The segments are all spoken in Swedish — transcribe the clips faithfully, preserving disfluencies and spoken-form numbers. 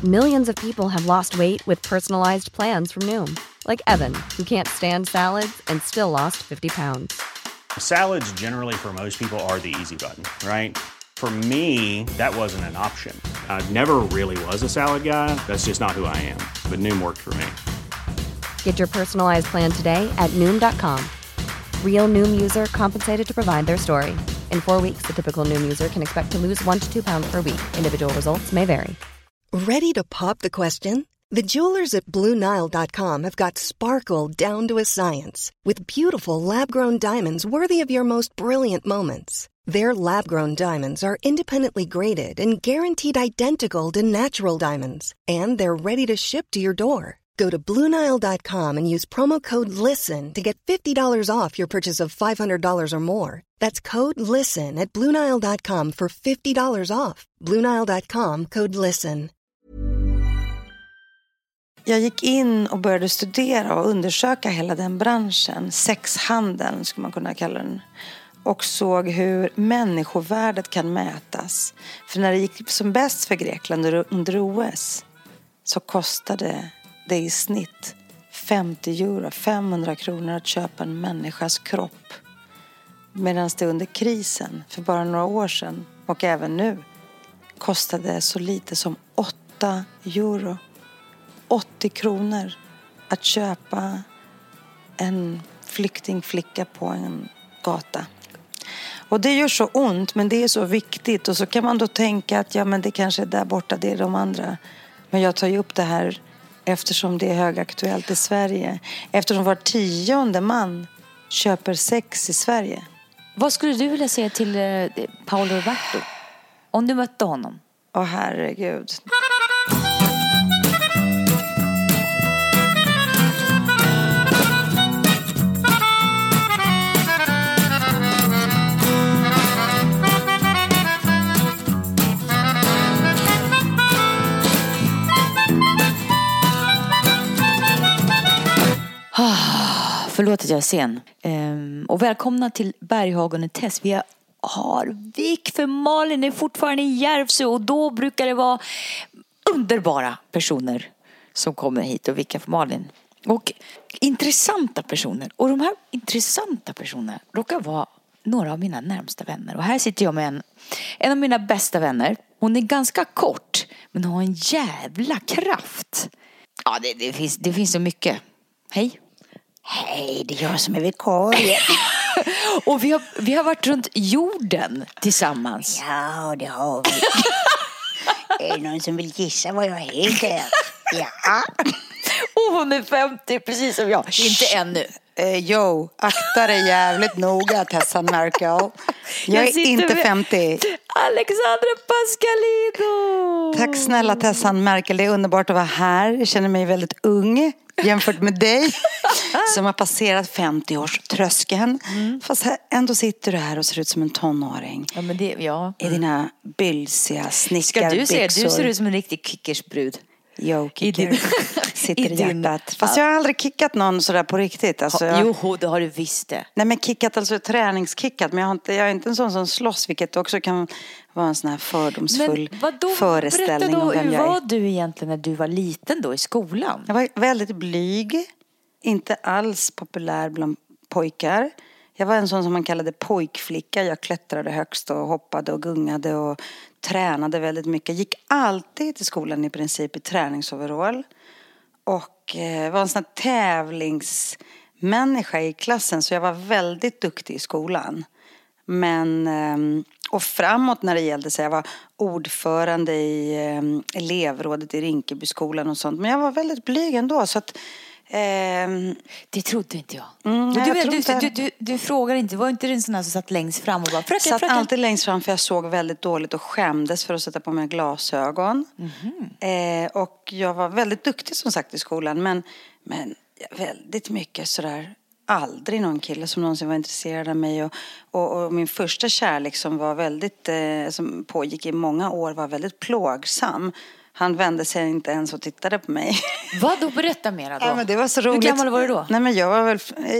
Millions of people have lost weight with personalized plans from Noom. Like Evan, who can't stand salads and still lost fifty pounds. Salads generally for most people are the easy button, right? For me, that wasn't an option. I never really was a salad guy. That's just not who I am. But Noom worked for me. Get your personalized plan today at Noom dot com. Real Noom user compensated to provide their story. In four weeks, the typical Noom user can expect to lose one to two pounds per week. Individual results may vary. Ready to pop the question? The jewelers at Blue Nile dot com have got sparkle down to a science with beautiful lab-grown diamonds worthy of your most brilliant moments. Their lab-grown diamonds are independently graded and guaranteed identical to natural diamonds, and they're ready to ship to your door. Go to Blue Nile dot com and use promo code LISTEN to get fifty dollars off your purchase of five hundred dollars or more. That's code LISTEN at Blue Nile dot com for fifty dollars off. Blue Nile dot com, code LISTEN. Jag gick in och började studera och undersöka hela den branschen. Sexhandeln skulle man kunna kalla den. Och såg hur människovärdet kan mätas. För när det gick som bäst för Grekland under O S så kostade det i snitt femtio euro, femhundra kronor att köpa en människas kropp. Medan det under krisen för bara några år sedan och även nu kostade så lite som åtta euro. åttio kronor att köpa en flyktingflicka på en gata. Och det gör så ont, men det är så viktigt. Och så kan man då tänka att ja, men det kanske är där borta, det är de andra. Men jag tar ju upp det här eftersom det är högaktuellt i Sverige. Eftersom var tionde man köper sex i Sverige. Vad skulle du vilja säga till eh, Paolo Roberto om du mötte honom? Åh herregud. Ah, förlåt att jag är sen. Ehm, och välkomna till Berghagen och Tess. Vi har vik för Malin är fortfarande i Järvsö. Och då brukar det vara underbara personer som kommer hit och vikar för Malin. Och intressanta personer. Och de här intressanta personerna råkar vara några av mina närmsta vänner. Och här sitter jag med en, en av mina bästa vänner. Hon är ganska kort, men har en jävla kraft. Ja, det, det, finns, det finns så mycket. Hej. Hej, det är jag som är vikarie. Och vi har, vi har varit runt jorden tillsammans. Ja, det har vi. Är det någon som vill gissa vad jag heter? Ja. Och hon är femtio, precis som jag. Inte ännu. Eh, jo, akta dig jävligt noga, Tessan Merkel. Jag, jag är inte femtio. Alexandra Pascalino. Tack snälla Tessan Merkel, det är underbart att vara här. Jag känner mig väldigt ung jämfört med dig som har passerat femtio-årströskeln. Mm. Fast här, ändå sitter du här och ser ut som en tonåring. Ja, men det, ja. I dina bylsiga snickarbyxor. Ska du se, du ser ut som en riktig kickersbrud. Jo, kicker. Sitter i, i hjärtat. Fast jag har aldrig kickat någon sådär på riktigt. Alltså, ha, jag... Jo, det har du visst det. Nej, men kickat, alltså träningskickat. Men jag, har inte, jag är inte en sån som slåss, vilket också kan vara en sån här fördomsfull men vadå, föreställning om vem hur jag är. Hur var du egentligen när du var liten då i skolan? Jag var väldigt blyg. Inte alls populär bland pojkar. Jag var en sån som man kallade pojkflicka. Jag klättrade högst och hoppade och gungade och tränade väldigt mycket. Gick alltid till skolan i princip i träningsoverall. Och eh, var en sån här tävlingsmänniska i klassen. Så jag var väldigt duktig i skolan. Men, eh, och framåt när det gällde så jag var ordförande i eh, elevrådet i Rinkebyskolan och sånt. Men jag var väldigt blyg ändå så att... Um, det trodde inte jag. Mm, du, jag du, inte... du, du, du frågar inte, var inte den sån här som satt längst fram och bara fröken, satt fröken. alltid längst fram för jag såg väldigt dåligt och skämdes för att sätta på mig glasögon. Mm-hmm. eh, och jag var väldigt duktig som sagt i skolan men, men väldigt mycket sådär aldrig någon kille som någonsin var intresserad av mig och, och, och min första kärlek som var väldigt eh, som pågick i många år var väldigt plågsam. Han vände sig inte ens och tittade på mig. Vad då? Berätta mer då. Ja, men det var så roligt. Hur gammal var du då? Nej, men jag var väl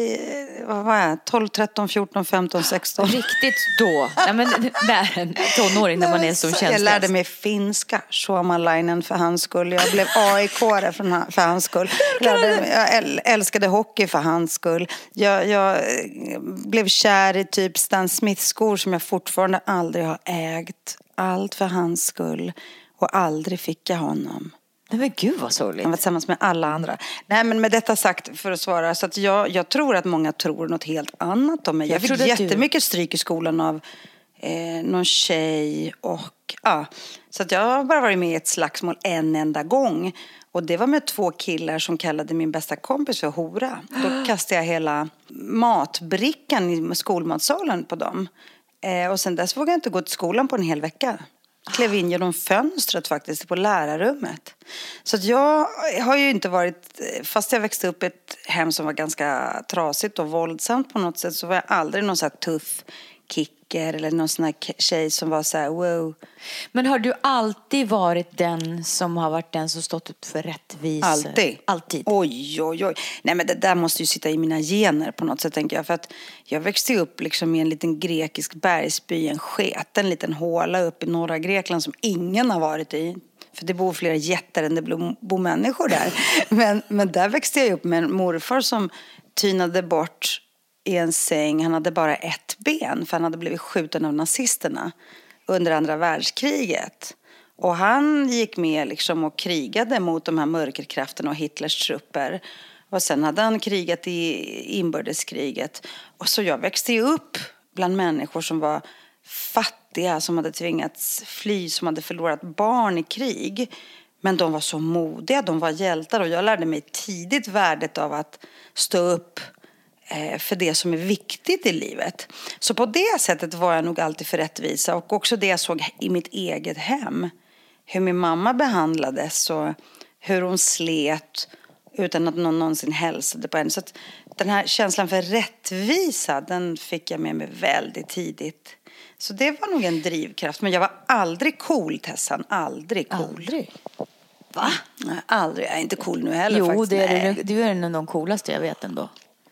eh, vad var jag? tolv, tretton, fjorton, femton, sexton. Riktigt då? Nej, men när en tonåring när man är så känslig. Jag lärde mig finska, Suomalainen för hans skull. Jag blev A I K-are för hans skull. Jag, lärde mig, jag älskade hockey för hans skull. Jag, jag blev kär i typ Stan Smith-skor som jag fortfarande aldrig har ägt. Allt för hans skull. Och aldrig fick jag honom. Nej, men gud vad sorgligt. Han var tillsammans med alla andra. Nej, men med detta sagt för att svara. Så att jag, jag tror att många tror något helt annat om mig. Jag, jag fick jättemycket du... stryk i skolan av eh, någon tjej. Och, ja, så att jag har bara varit med i ett slagsmål en enda gång. Och det var med två killar som kallade min bästa kompis för hora. Då kastade jag hela matbrickan i skolmatsalen på dem. Eh, och sen dess vågade jag inte gå till skolan på en hel vecka. Klev in genom fönstret faktiskt på lärarrummet. Så att jag har ju inte varit, fast jag växte upp i ett hem som var ganska trasigt och våldsamt på något sätt, så var jag aldrig någon så här tuff kicker eller någon sån här tjej som var så här wow. Men har du alltid varit den som har varit den som stått upp för rättvisa? Alltid. Alltid. Oj, oj, oj. Nej, men det där måste ju sitta i mina gener på något sätt, tänker jag. För att jag växte upp liksom i en liten grekisk bergsby, en sketen liten håla upp i norra Grekland som ingen har varit i. För det bor flera jätter än det bor människor där. men, men där växte jag upp med en morfar som tynade bort i en säng. Han hade bara ett ben för han hade blivit skjuten av nazisterna under andra världskriget. Och han gick med liksom och krigade mot de här mörkerkrafterna och Hitlers trupper. Och sen hade han krigat i inbördeskriget. Och så jag växte ju upp bland människor som var fattiga, som hade tvingats fly, som hade förlorat barn i krig. Men de var så modiga, de var hjältar. Och jag lärde mig tidigt värdet av att stå upp för det som är viktigt i livet. Så på det sättet var jag nog alltid för rättvisa. Och också det jag såg i mitt eget hem. Hur min mamma behandlades och hur hon slet utan att någon någonsin hälsade på henne. Så att den här känslan för rättvisa, den fick jag med mig väldigt tidigt. Så det var nog en drivkraft. Men jag var aldrig cool, Tessan. Aldrig cool. Aldrig? Va? Nej, aldrig. Jag är inte cool nu heller jo, faktiskt. Jo, det är, det, det är en av de coolaste jag vet ändå.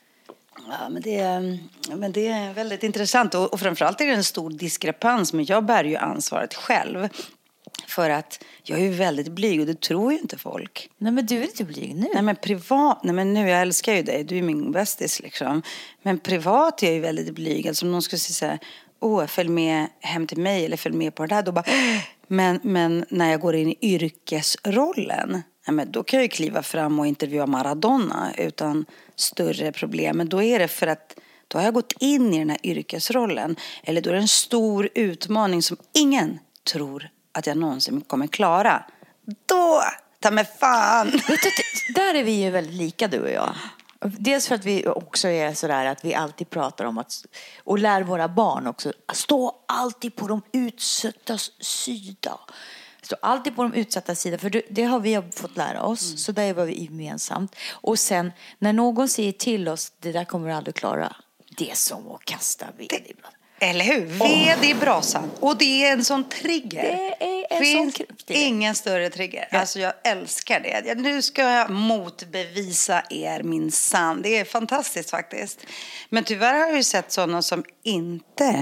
Ja, men det, är, men det är väldigt intressant. Och, och framförallt är det en stor diskrepans. Men jag bär ju ansvaret själv. För att jag är ju väldigt blyg och det tror ju inte folk. Nej, men du är inte blyg nu. Nej, men privat, nej men nu, jag älskar ju dig. Du är min bästis liksom. Men privat är jag ju väldigt blyg. Alltså om någon skulle säga så här, åh, följ med hem till mig eller följ med på det här. Då bara, men, men när jag går in i yrkesrollen, ja, men då kan jag ju kliva fram och intervjua Maradona utan större problem. Men då är det för att då har jag gått in i den här yrkesrollen. Eller då är det en stor utmaning som ingen tror att jag någonsin kommer klara. Då, ta mig fan! Vet du, där är vi ju väldigt lika, du och jag. Dels för att vi också är sådär att vi alltid pratar om att, och lär våra barn också, stå alltid på de utsattas sida. Stå alltid på de utsatta sida, för det, det har vi fått lära oss. Mm. Så där var vi gemensamt. Och sen, när någon säger till oss, det där kommer du aldrig klara. Det är som att kasta ved ibland. Eller hur? Ved i brasan. Och det är en sån trigger. Det är en finns sån ingen större trigger. Ja. Alltså jag älskar det. Nu ska jag motbevisa er min sann. Det är fantastiskt faktiskt. Men tyvärr har jag ju sett sådana som inte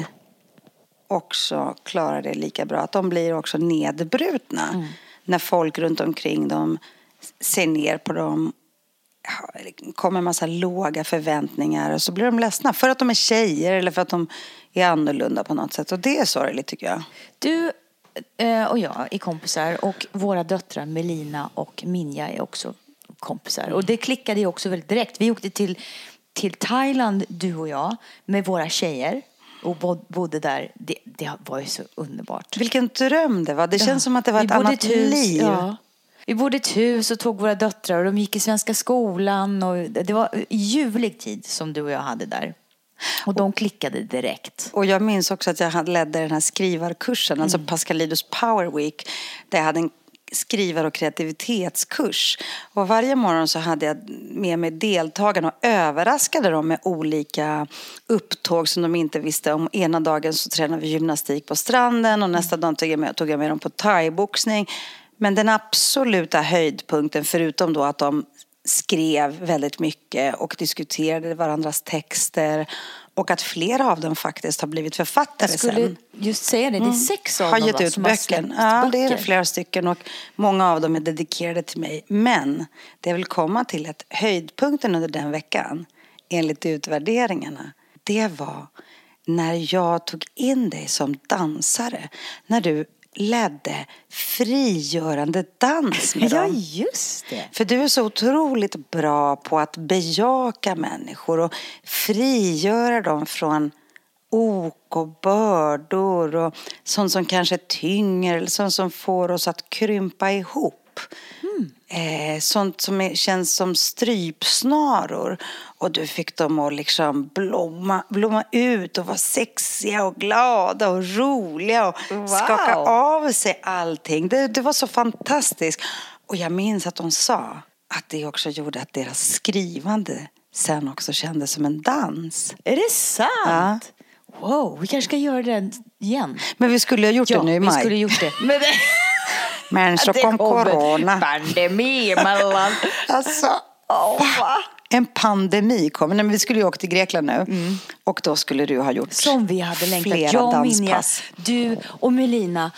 också klarar det lika bra. Att de blir också nedbrutna. Mm. När folk runt omkring dem ser ner på dem. Det kommer en massa låga förväntningar och så blir de ledsna för att de är tjejer eller för att de är annorlunda på något sätt. Och det är sorgligt tycker jag. Du och jag är kompisar och våra döttrar Melina och Minja är också kompisar. Och det klickade ju också väldigt direkt. Vi åkte till, till Thailand, du och jag, med våra tjejer. Och bodde där. Det, det var ju så underbart. Vilken dröm det var. Det känns ja. som att det var ett annat hus, liv. Ja. Vi bodde i ett hus och tog våra döttrar och de gick i svenska skolan. Och det var ljuvlig tid som du och jag hade där. Och de klickade direkt. Och jag minns också att jag ledde den här skrivarkursen, mm. alltså Pascalidos Power Week. Där jag hade en skrivar- och kreativitetskurs. Och varje morgon så hade jag med mig deltagarna och överraskade dem med olika upptåg som de inte visste om. Ena dagen så tränade vi gymnastik på stranden och nästa dag tog jag med, tog jag med dem på thaiboxning. Men den absoluta höjdpunkten, förutom då att de skrev väldigt mycket och diskuterade varandras texter och att flera av dem faktiskt har blivit författare Jag skulle sen. just säga det, det är sex av har dem gett va, ut som har böcker. släppt Ja, böcker. det är det flera stycken och många av dem är dedikerade till mig. Men det vill komma till att höjdpunkten under den veckan, enligt utvärderingarna, det var när jag tog in dig som dansare. När du ledde frigörande dans med Ja, dem. just det. För du är så otroligt bra på att bejaka människor och frigöra dem från ok och bördor och sånt som kanske tynger eller sånt som får oss att krympa ihop. Mm. Eh, sånt som är, känns som strypsnaror. Och du fick dem att liksom blomma, blomma ut och vara sexiga och glada och roliga och wow. skaka av sig allting. Det, det var så fantastiskt. Och jag minns att de sa att det också gjorde att deras skrivande sen också kändes som en dans. Är det sant? Ja. Wow, vi kanske ska göra det igen. Men vi skulle ha gjort Ja, det nu i vi maj. skulle ha gjort det. Men, det... Men så det kom kommer corona. pandemi emellan. Alltså, Oh, va? en pandemi kom. Nej, men vi skulle ju åka till Grekland nu. Mm. Och då skulle du ha gjort Som vi hade längtat. flera Jag och Minja, danspass. du och Melina.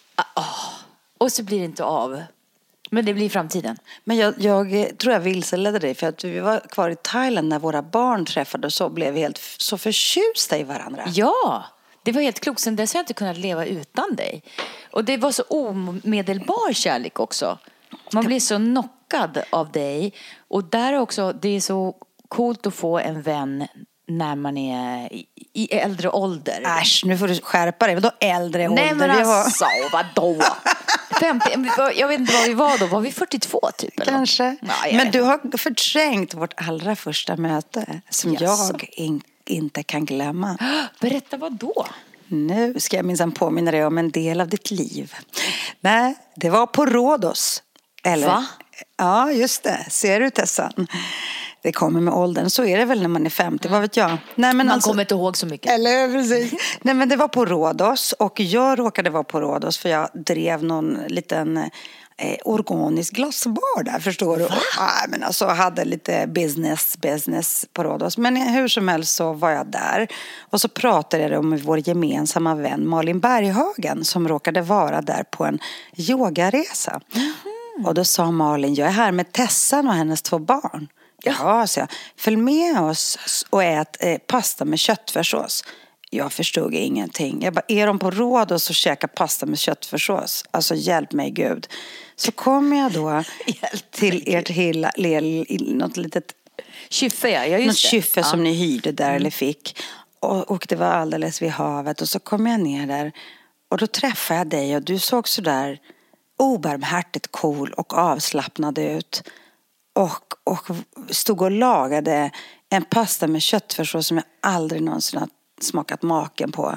Oh. Och så blir det inte av. Men det blir i framtiden. Men jag, jag tror jag vilseledde dig. För att vi var kvar i Thailand när våra barn träffade. Och så blev vi helt så förtjusta i varandra. Ja, det var helt klokt. Sen dess har jag inte kunnat leva utan dig. Och det var så omedelbar kärlek också. Man blir så knockad av dig. Och där också, det är så coolt att få en vän när man är i, i äldre ålder. Äsch, nu får du skärpa dig. Vadå äldre ålder? Nej men Vi var... alltså, vadå? femtio, jag vet inte vad vi var då. Var vi fyrtiotvå typ? Eller? Kanske. Nej, men du har förträngt vårt allra första möte. Som Yes. jag in, inte kan glömma. Berätta vad då? Nu ska jag minsann påminna dig om en del av ditt liv. Nej, det var på Rhodos. Eller? Va? Ja, just det. Ser du, Tessan? Det kommer med åldern. Så är det väl när man är femtio, vad vet jag? Nej, men Man alltså, kommer inte ihåg så mycket. eller precis. Nej, men det var på Rhodos. Och jag råkade vara på Rhodos för jag drev någon liten eh, organisk glassbar där, förstår du? Och, ja, men alltså hade lite business, business på Rhodos. Men hur som helst så var jag där. Och så pratade jag om vår gemensamma vän Malin Berghagen som råkade vara där på en yogaresa. Mm. Och då sa Malin, jag är här med Tessan och hennes två barn. Ja, så jag. Följ med oss och ät eh, pasta med köttfärssås. Jag förstod ingenting. Jag bara, är de på Rhodos och käkar pasta med köttfärssås? Alltså, hjälp mig Gud. Så kommer jag då till ert hela, något litet Kyffe, ja, just något det. kyffe Ja. som ni hyrde där Mm. eller fick. Och, och det var alldeles vid havet. Och så kom jag ner där. Och då träffade jag dig och du såg så där obarmhärtigt cool och avslappnad ut. Och, och stod och lagade en pasta med köttfärssås som jag aldrig någonsin har smakat maken på.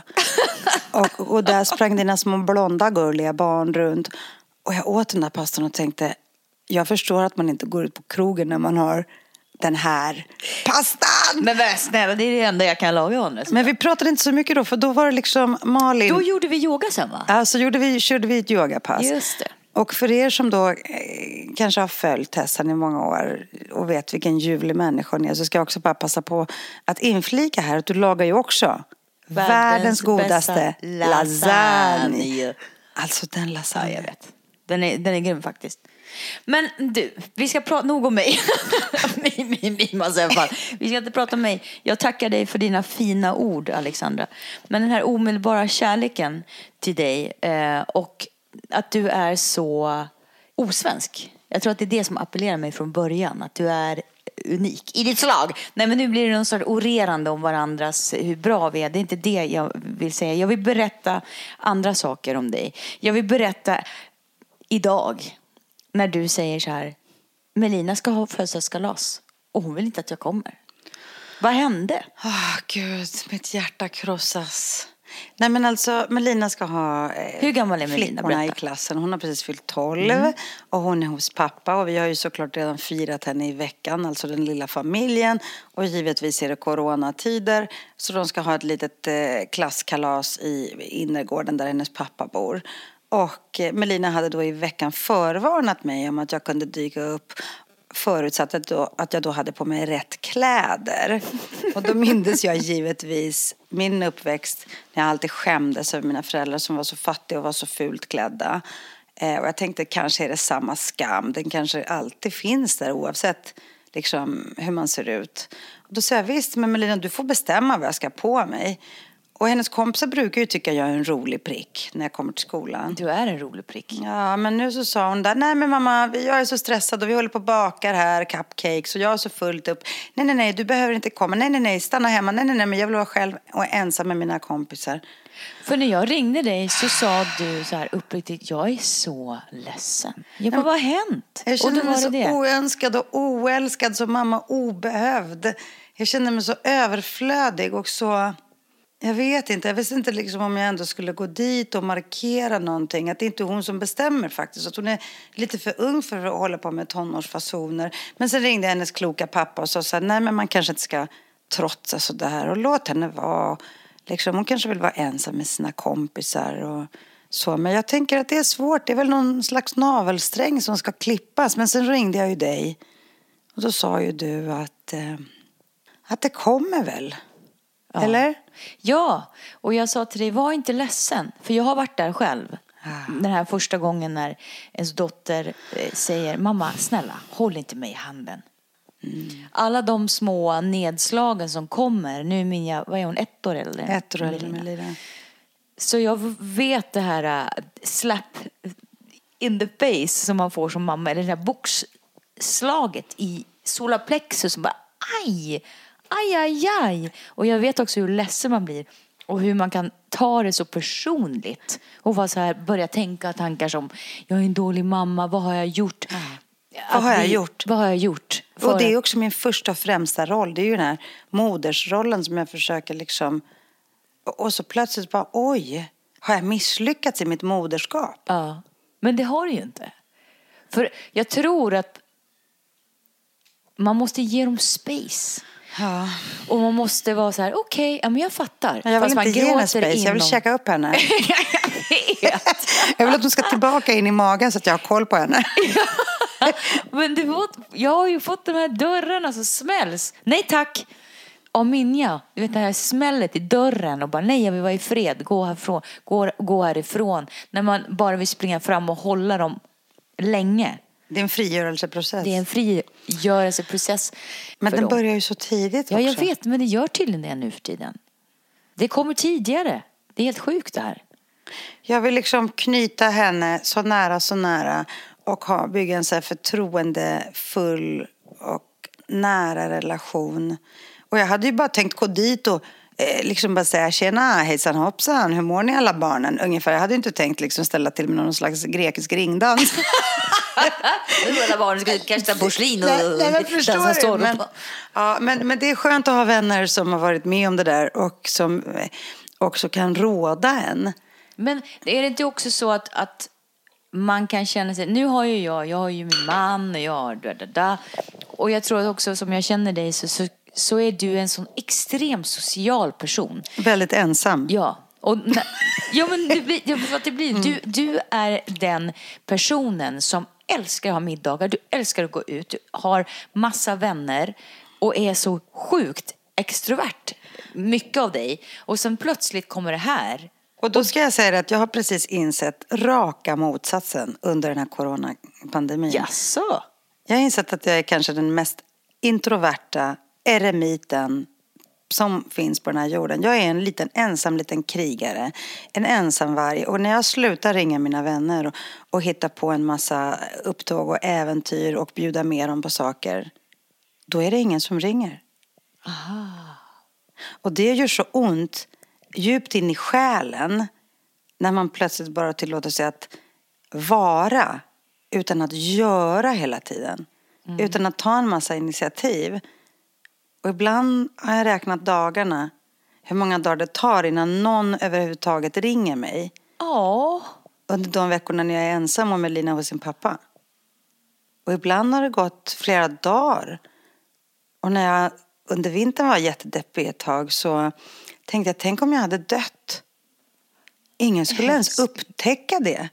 och, och där sprang dina små blonda gulliga barn runt. Och jag åt den där pastan och tänkte, jag förstår att man inte går ut på krogen när man har den här pastan. Men vad snälla, det är det enda jag kan laga honom. Men vi pratade inte så mycket då, för då var det liksom Malin. Då gjorde vi yoga sen, va? Ja, så gjorde vi, körde vi ett yogapass. Just det. Och för er som då eh, kanske har följt Tessan i många år och vet vilken ljuvlig människa hon är, så ska jag också bara passa på att inflika här att du lagar ju också världens, världens godaste lasagne. lasagne. Alltså den lasagne. Ja, jag vet. Den är, den är grym faktiskt. Men du, vi ska prata nog om mig. min, min, min massa i alla fall. Vi ska inte prata om mig. Jag tackar dig för dina fina ord, Alexandra. Men den här omedelbara kärleken till dig eh, och att du är så osvensk. Jag tror att det är det som appellerar mig från början. Att du är unik i ditt slag. Nej, men nu blir det någon sorts orerande om varandras, hur bra vi är. Det är inte det jag vill säga. Jag vill berätta andra saker om dig. Jag vill berätta idag när du säger så här: Melina ska ha födelsedagskalas och hon vill inte att jag kommer. Vad hände? Åh, oh, Gud, mitt hjärta krossas. Nej, men alltså, Melina ska ha eh, Hur gammal är Melina? flickorna Berätta. i klassen. Hon har precis fyllt tolv Mm. och hon är hos pappa. Och vi har ju såklart redan firat henne i veckan, alltså den lilla familjen. Och givetvis är det coronatider. Så de ska ha ett litet eh, klasskalas i innergården där hennes pappa bor. Och Melina hade då i veckan förvarnat mig om att jag kunde dyka upp förutsatt att, då, att jag då hade på mig rätt kläder. Och då mindes jag givetvis min uppväxt när jag alltid skämdes över mina föräldrar som var så fattiga och var så fult klädda. Eh, och jag tänkte kanske är det samma skam. Den kanske alltid finns där oavsett liksom, hur man ser ut. Och då sa jag visst, men Melina du får bestämma vad jag ska på mig. Och hennes kompisar brukar ju tycka jag är en rolig prick när jag kommer till skolan. Du är en rolig prick. Ja, men nu så sa hon där, nej men mamma, jag är så stressad och vi håller på och bakar här, cupcakes och jag är så fullt upp. Nej, nej, nej, du behöver inte komma. Nej, nej, nej, stanna hemma. Nej, nej, nej, men jag vill vara själv och ensam med mina kompisar. För när jag ringde dig så sa du så här uppriktigt, jag är så ledsen. Jag bara, vad har hänt? Jag känner och mig var så det. oönskad och oälskad som mamma obehövd. Jag känner mig så överflödig och så... Jag vet inte, jag visste inte liksom om jag ändå skulle gå dit och markera någonting. Att det inte är hon som bestämmer faktiskt. Att hon är lite för ung för att hålla på med tonårsfasoner. Men sen ringde hennes kloka pappa och sa så här, nej men man kanske inte ska trotsa sådär. Och låt henne vara. Liksom, hon kanske vill vara ensam med sina kompisar och så. Men jag tänker att det är svårt. Det är väl någon slags navelsträng som ska klippas. Men sen ringde jag ju dig. Och då sa ju du att, eh, att det kommer väl. Ja. Eller? Ja, och jag sa till dig, var inte ledsen. För jag har varit där själv. Ah. Den här första gången när ens dotter eh, säger, mamma, snälla, håll inte mig i handen. Mm. Alla de små nedslagen som kommer, nu min jag, vad är hon, ett år äldre? Ett år äldre med Lina. Så jag vet det här uh, slap in the face som man får som mamma. Eller det här boxslaget i solarplexus som bara, aj! Aj, aj, aj. Och jag vet också hur ledsen man blir. Och hur man kan ta det så personligt. Och vara så här, börja tänka tankar som, jag är en dålig mamma, vad har jag gjort? Mm. Vad har jag vi, gjort? Vad har jag gjort? För och det är också min första och främsta roll. Det är ju den här modersrollen som jag försöker liksom... Och så plötsligt bara, oj, har jag misslyckats i mitt moderskap? Ja, men det har du ju inte. För jag tror att man måste ge dem space. Ja. Och man måste vara så här, okej, okay, ja, men jag fattar. Jag vill fast inte man ge henne space, inom... jag vill checka upp henne. jag vet. Jag vill att hon ska tillbaka in i magen så att jag har koll på henne. Men du vet, jag har ju fått de här dörrarna som smälls. Nej tack. Av Minja, du vet det här smället i dörren och bara nej jag vill vara i fred, gå härifrån, gå, gå härifrån. När man bara vill springa fram och hålla dem länge. Det är en frigörelseprocess. Det är en frigörelseprocess. Men den dem. börjar ju så tidigt också. Ja, jag vet, men det gör tydligen det nu för tiden. Det kommer tidigare. Det är helt sjukt det här. Jag vill liksom knyta henne så nära, så nära. Och ha, bygga en så här förtroendefull och nära relation. Och jag hade ju bara tänkt gå dit och eh, liksom bara säga tjena, hejsan hoppsan, hur mår ni alla barnen? Ungefär, jag hade inte tänkt liksom ställa till med någon slags grekisk ringdans. Alla barn ska kasta porslin och nej, nej, dansa storm. Men, ja, men, men det är skönt att ha vänner som har varit med om det där och som också kan råda en. Men är det inte också så att, att man kan känna sig, nu har ju jag, jag har ju min man och jag har da, da, da. Och jag tror också som jag känner dig så, så, så är du en sån extrem social person. Väldigt ensam. Ja. Och, ja men det blir, jag att det blir mm. du, du är den personen som älskar att ha middagar, du älskar att gå ut, du har massa vänner och är så sjukt extrovert. Mycket av dig. Och sen plötsligt kommer det här. Och då ska jag säga att jag har precis insett raka motsatsen under den här coronapandemin. Jaså? Jag har insett att jag är kanske den mest introverta eremiten som finns på den här jorden. Jag är en liten ensam liten krigare. En ensamvarg. Och när jag slutar ringa mina vänner och, och hitta på en massa upptåg och äventyr och bjuda med dem på saker, då är det ingen som ringer. Aha. Och det gör så ont djupt in i själen när man plötsligt bara tillåter sig att vara utan att göra hela tiden. Mm. Utan att ta en massa initiativ. Och ibland har jag räknat dagarna, hur många dagar det tar innan någon överhuvudtaget ringer mig. Ja. Under de veckorna när jag är ensam och Melina hos sin pappa. Och ibland har det gått flera dagar. Och när jag under vintern var jättedeppig ett tag så tänkte jag, tänk om jag hade dött. Ingen skulle ens upptäcka det.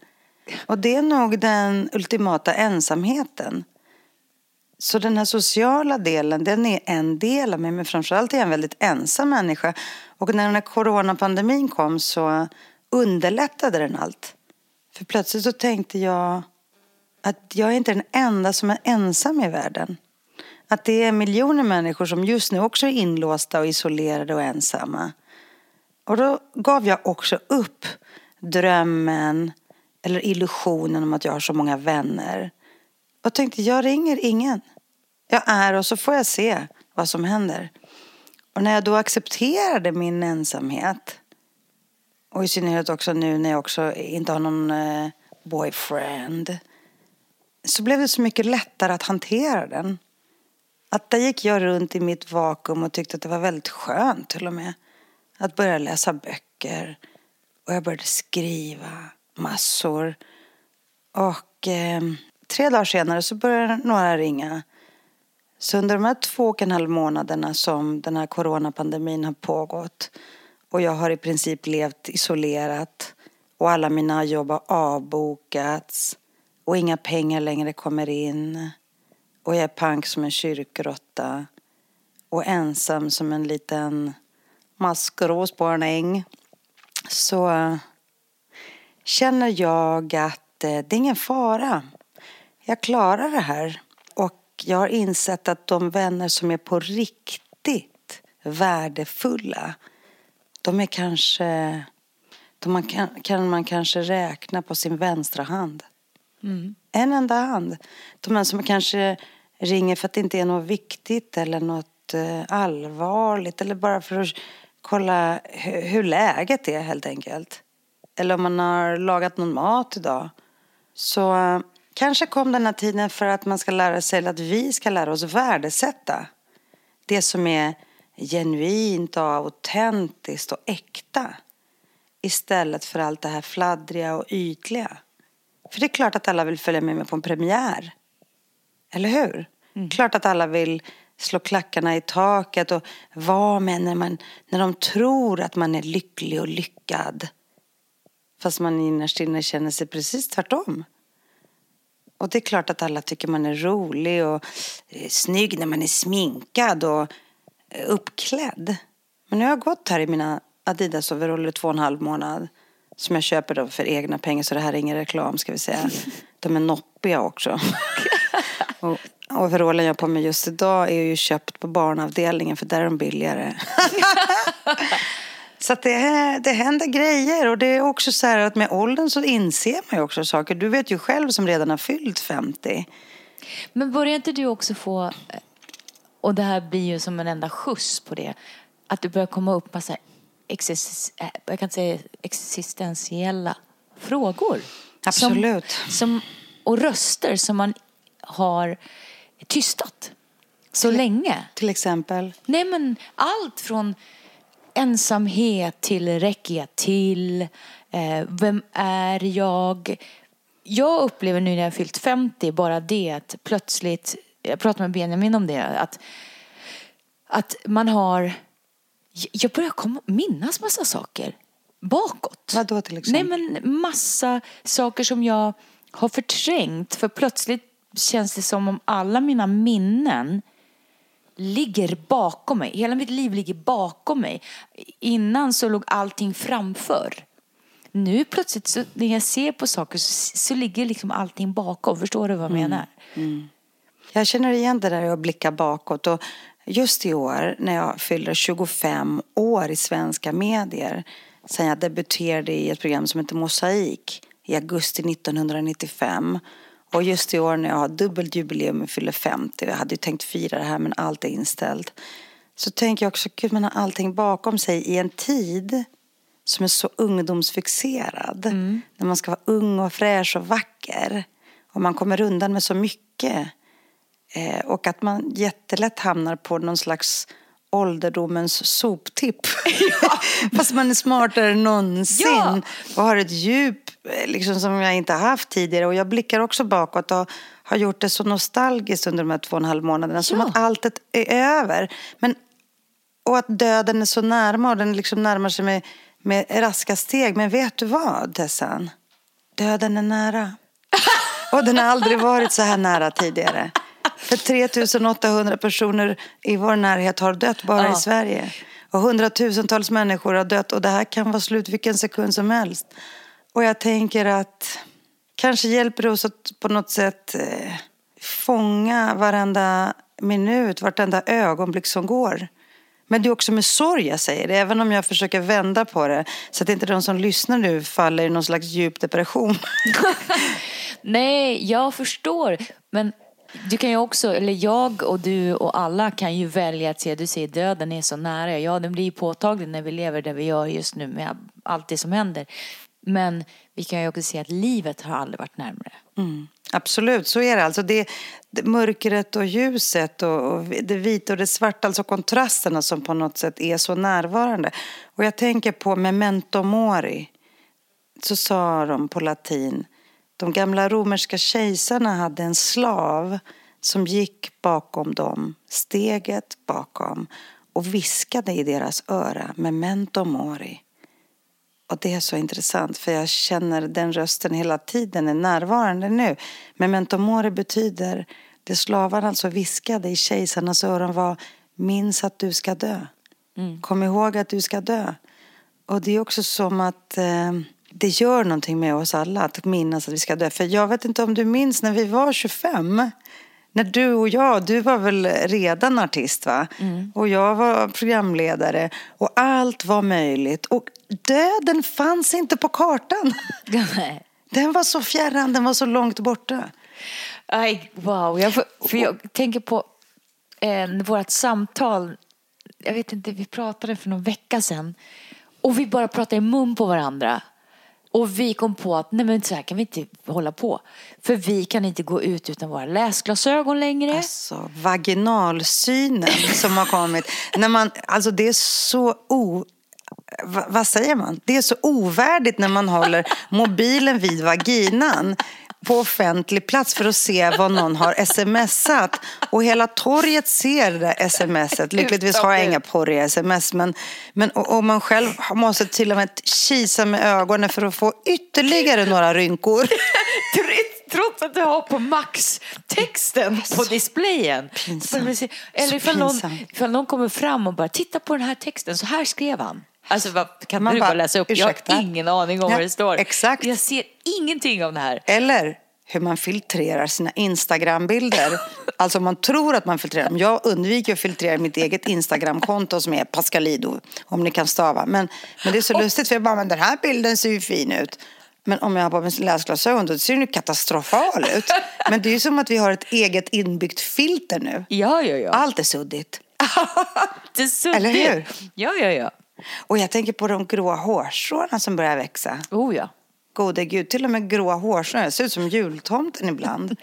Och det är nog den ultimata ensamheten. Så den här sociala delen, den är en del av mig. Men framförallt är jag en väldigt ensam människa. Och när den här coronapandemin kom så underlättade den allt. För plötsligt så tänkte jag att jag är inte den enda som är ensam i världen. Att det är miljoner människor som just nu också är inlåsta och isolerade och ensamma. Och då gav jag också upp drömmen eller illusionen om att jag har så många vänner. Och tänkte, jag ringer ingen. Jag är och så får jag se vad som händer. Och när jag då accepterade min ensamhet, och i synnerhet också nu när jag också inte har någon eh, boyfriend, så blev det så mycket lättare att hantera den. Att där gick jag runt i mitt vakuum och tyckte att det var väldigt skönt till och med. Att börja läsa böcker. Och jag började skriva massor. Och eh, tre dagar senare så började några ringa. Så under de här två och en halv månaderna som den här coronapandemin har pågått. Och jag har i princip levt isolerat. Och alla mina jobb har avbokats. Och inga pengar längre kommer in. Och jag är pank som en kyrkråtta. Och ensam som en liten maskros på en äng. Så känner jag att det är ingen fara. Jag klarar det här. Och jag har insett att de vänner som är på riktigt värdefulla, de är kanske, de man kan, kan man kanske räkna på sin vänstra hand. Mm. En enda hand. De här som kanske ringer för att det inte är något viktigt eller något allvarligt. Eller bara för att kolla hur läget är helt enkelt. Eller om man har lagat någon mat idag. Så kanske kom den här tiden för att man ska lära sig, eller att vi ska lära oss värdesätta det som är genuint och autentiskt och äkta. Istället för allt det här fladdriga och ytliga. För det är klart att alla vill följa med mig på en premiär. Eller hur? Mm. Klart att alla vill slå klackarna i taket och vara med när, man, när de tror att man är lycklig och lyckad. Fast man innerst inne känner sig precis tvärtom. Och det är klart att alla tycker man är rolig och snygg när man är sminkad och uppklädd. Men nu har jag gått här i mina Adidas-overaller två och en halv månad. Som jag köper då för egna pengar, så det här är ingen reklam ska vi säga. De är noppiga också. Och overallen jag har på mig just idag är ju köpt på barnavdelningen, för där är de billigare. Så att det, det händer grejer. Och det är också så här att med åldern så inser man ju också saker. Du vet ju själv som redan har fyllt femtio. Men börjar inte du också få, och det här blir ju som en enda skjuts på det, att du börjar komma upp massa exist, jag kan säga existentiella frågor. Absolut. Som, som, och röster som man har tystat så till, länge. Till exempel? Nej, men allt från ensamhet till räcker jag till, eh, vem är jag? Jag upplever nu när jag har fyllt femtio bara det att plötsligt, jag pratade med Benjamin om det, att, att man har, jag börjar komma, minnas massa saker bakåt. Vad då till exempel? Nej, men massa saker som jag har förträngt, för plötsligt känns det som om alla mina minnen ligger bakom mig. Hela mitt liv ligger bakom mig. Innan så låg allting framför. Nu plötsligt så, när jag ser på saker så, så ligger liksom allting bakom. Förstår du vad jag mm. menar? Mm. Jag känner igen det där att blicka bakåt. Och just i år när jag fyller tjugofem år i svenska medier, sen jag debuterade i ett program som heter Mosaik i augusti nittonhundranittiofem. Och just i år när jag har dubbeljubileum och fyller femtio, jag hade ju tänkt fira det här men allt är inställt. Så tänker jag också, gud, man har allting bakom sig i en tid som är så ungdomsfixerad. Mm. När man ska vara ung och fräsch och vacker. Och man kommer undan med så mycket. Eh, och att man jättelätt hamnar på någon slags ålderdomens soptipp. Ja. Fast man är smartare än någonsin. Ja. Och har ett djup liksom, som jag inte har haft tidigare. Och jag blickar också bakåt och har gjort det så nostalgiskt under de här två och en halv månaderna. Ja. Som att allt är över. Men, och att döden är så närma och den liksom närmar sig med, med raska steg. Men vet du vad, Tessan? Döden är nära. Och den har aldrig varit så här nära tidigare. För tre tusen åttahundra personer i vår närhet har dött bara ja. i Sverige. Och hundratusentals människor har dött. Och det här kan vara slut vilken sekund som helst. Och jag tänker att kanske hjälper det oss att på något sätt eh, fånga varenda minut, vartenda ögonblick som går. Men det är också med sorg jag säger det, även om jag försöker vända på det. Så att inte de som lyssnar nu faller i någon slags djup depression. Nej, jag förstår. Men du kan ju också, eller jag och du och alla kan ju välja att se, du säger döden är så nära. Ja, den blir ju påtaglig när vi lever där vi gör just nu med allt det som händer. Men vi kan ju också se att livet har aldrig varit närmare. Mm, absolut, så är det. Alltså det, det mörkret och ljuset och, och det vita och det svarta, alltså kontrasterna som på något sätt är så närvarande. Och jag tänker på memento mori, så sa de på latin. De gamla romerska kejsarna hade en slav som gick bakom dem, steget bakom, och viskade i deras öra, memento mori. Och det är så intressant, för jag känner den rösten hela tiden är närvarande nu. Memento mori betyder, det slavarna alltså viskade i kejsarnas öron var, minns att du ska dö. Mm. Kom ihåg att du ska dö. Och det är också som att eh, det gör någonting med oss alla att minnas att vi ska dö. För jag vet inte om du minns när vi var tjugofem. När du och jag, du var väl redan artist va? Mm. Och jag var programledare. Och allt var möjligt. Och döden fanns inte på kartan. Den var så fjärran, den var så långt borta. Aj, wow, jag, för, för jag tänker på eh, vårt samtal. Jag vet inte, vi pratade för någon vecka sedan. Och vi bara pratade i mun på varandra. Och vi kom på att nej men så här kan vi inte hålla på. För vi kan inte gå ut utan våra läsglasögon längre. Alltså vaginalsynen som har kommit. När man, alltså det är så o... Va, vad säger man? Det är så ovärdigt när man håller mobilen vid vaginan på offentlig plats för att se vad någon har smsat. Och hela torget ser det smset. Lyckligtvis har jag inga porriga sms. Men, men och, och man själv måste till och med kisa med ögonen för att få ytterligare några rynkor. Trots att du har på max texten på displayen. Pinsamt. Eller ifall någon, ifall någon kommer fram och bara titta på den här texten. Så här skrev han. Alltså vad, kan man du bara, bara läsa upp? Ursäkta? Jag har ingen aning om ja, vad det står. Exakt. Jag ser ingenting om det här. Eller hur man filtrerar sina Instagram-bilder. Alltså man tror att man filtrerar. Jag undviker att filtrera mitt eget Instagram-konto som är Pascalido. Om ni kan stava. Men, men det är så lustigt för jag bara, men den här bilden ser ju fin ut. Men om jag har på mig läsglasögon då ser den ju katastrofal ut. Men det är ju som att vi har ett eget inbyggt filter nu. Ja, ja, ja. Allt är suddigt. Det är suddigt. Eller hur? Ja, ja, ja. Och jag tänker på de gråa hårstråna som börjar växa. Oh ja. Gode gud, till och med gråa hårstråna. Det ser ut som jultomten ibland.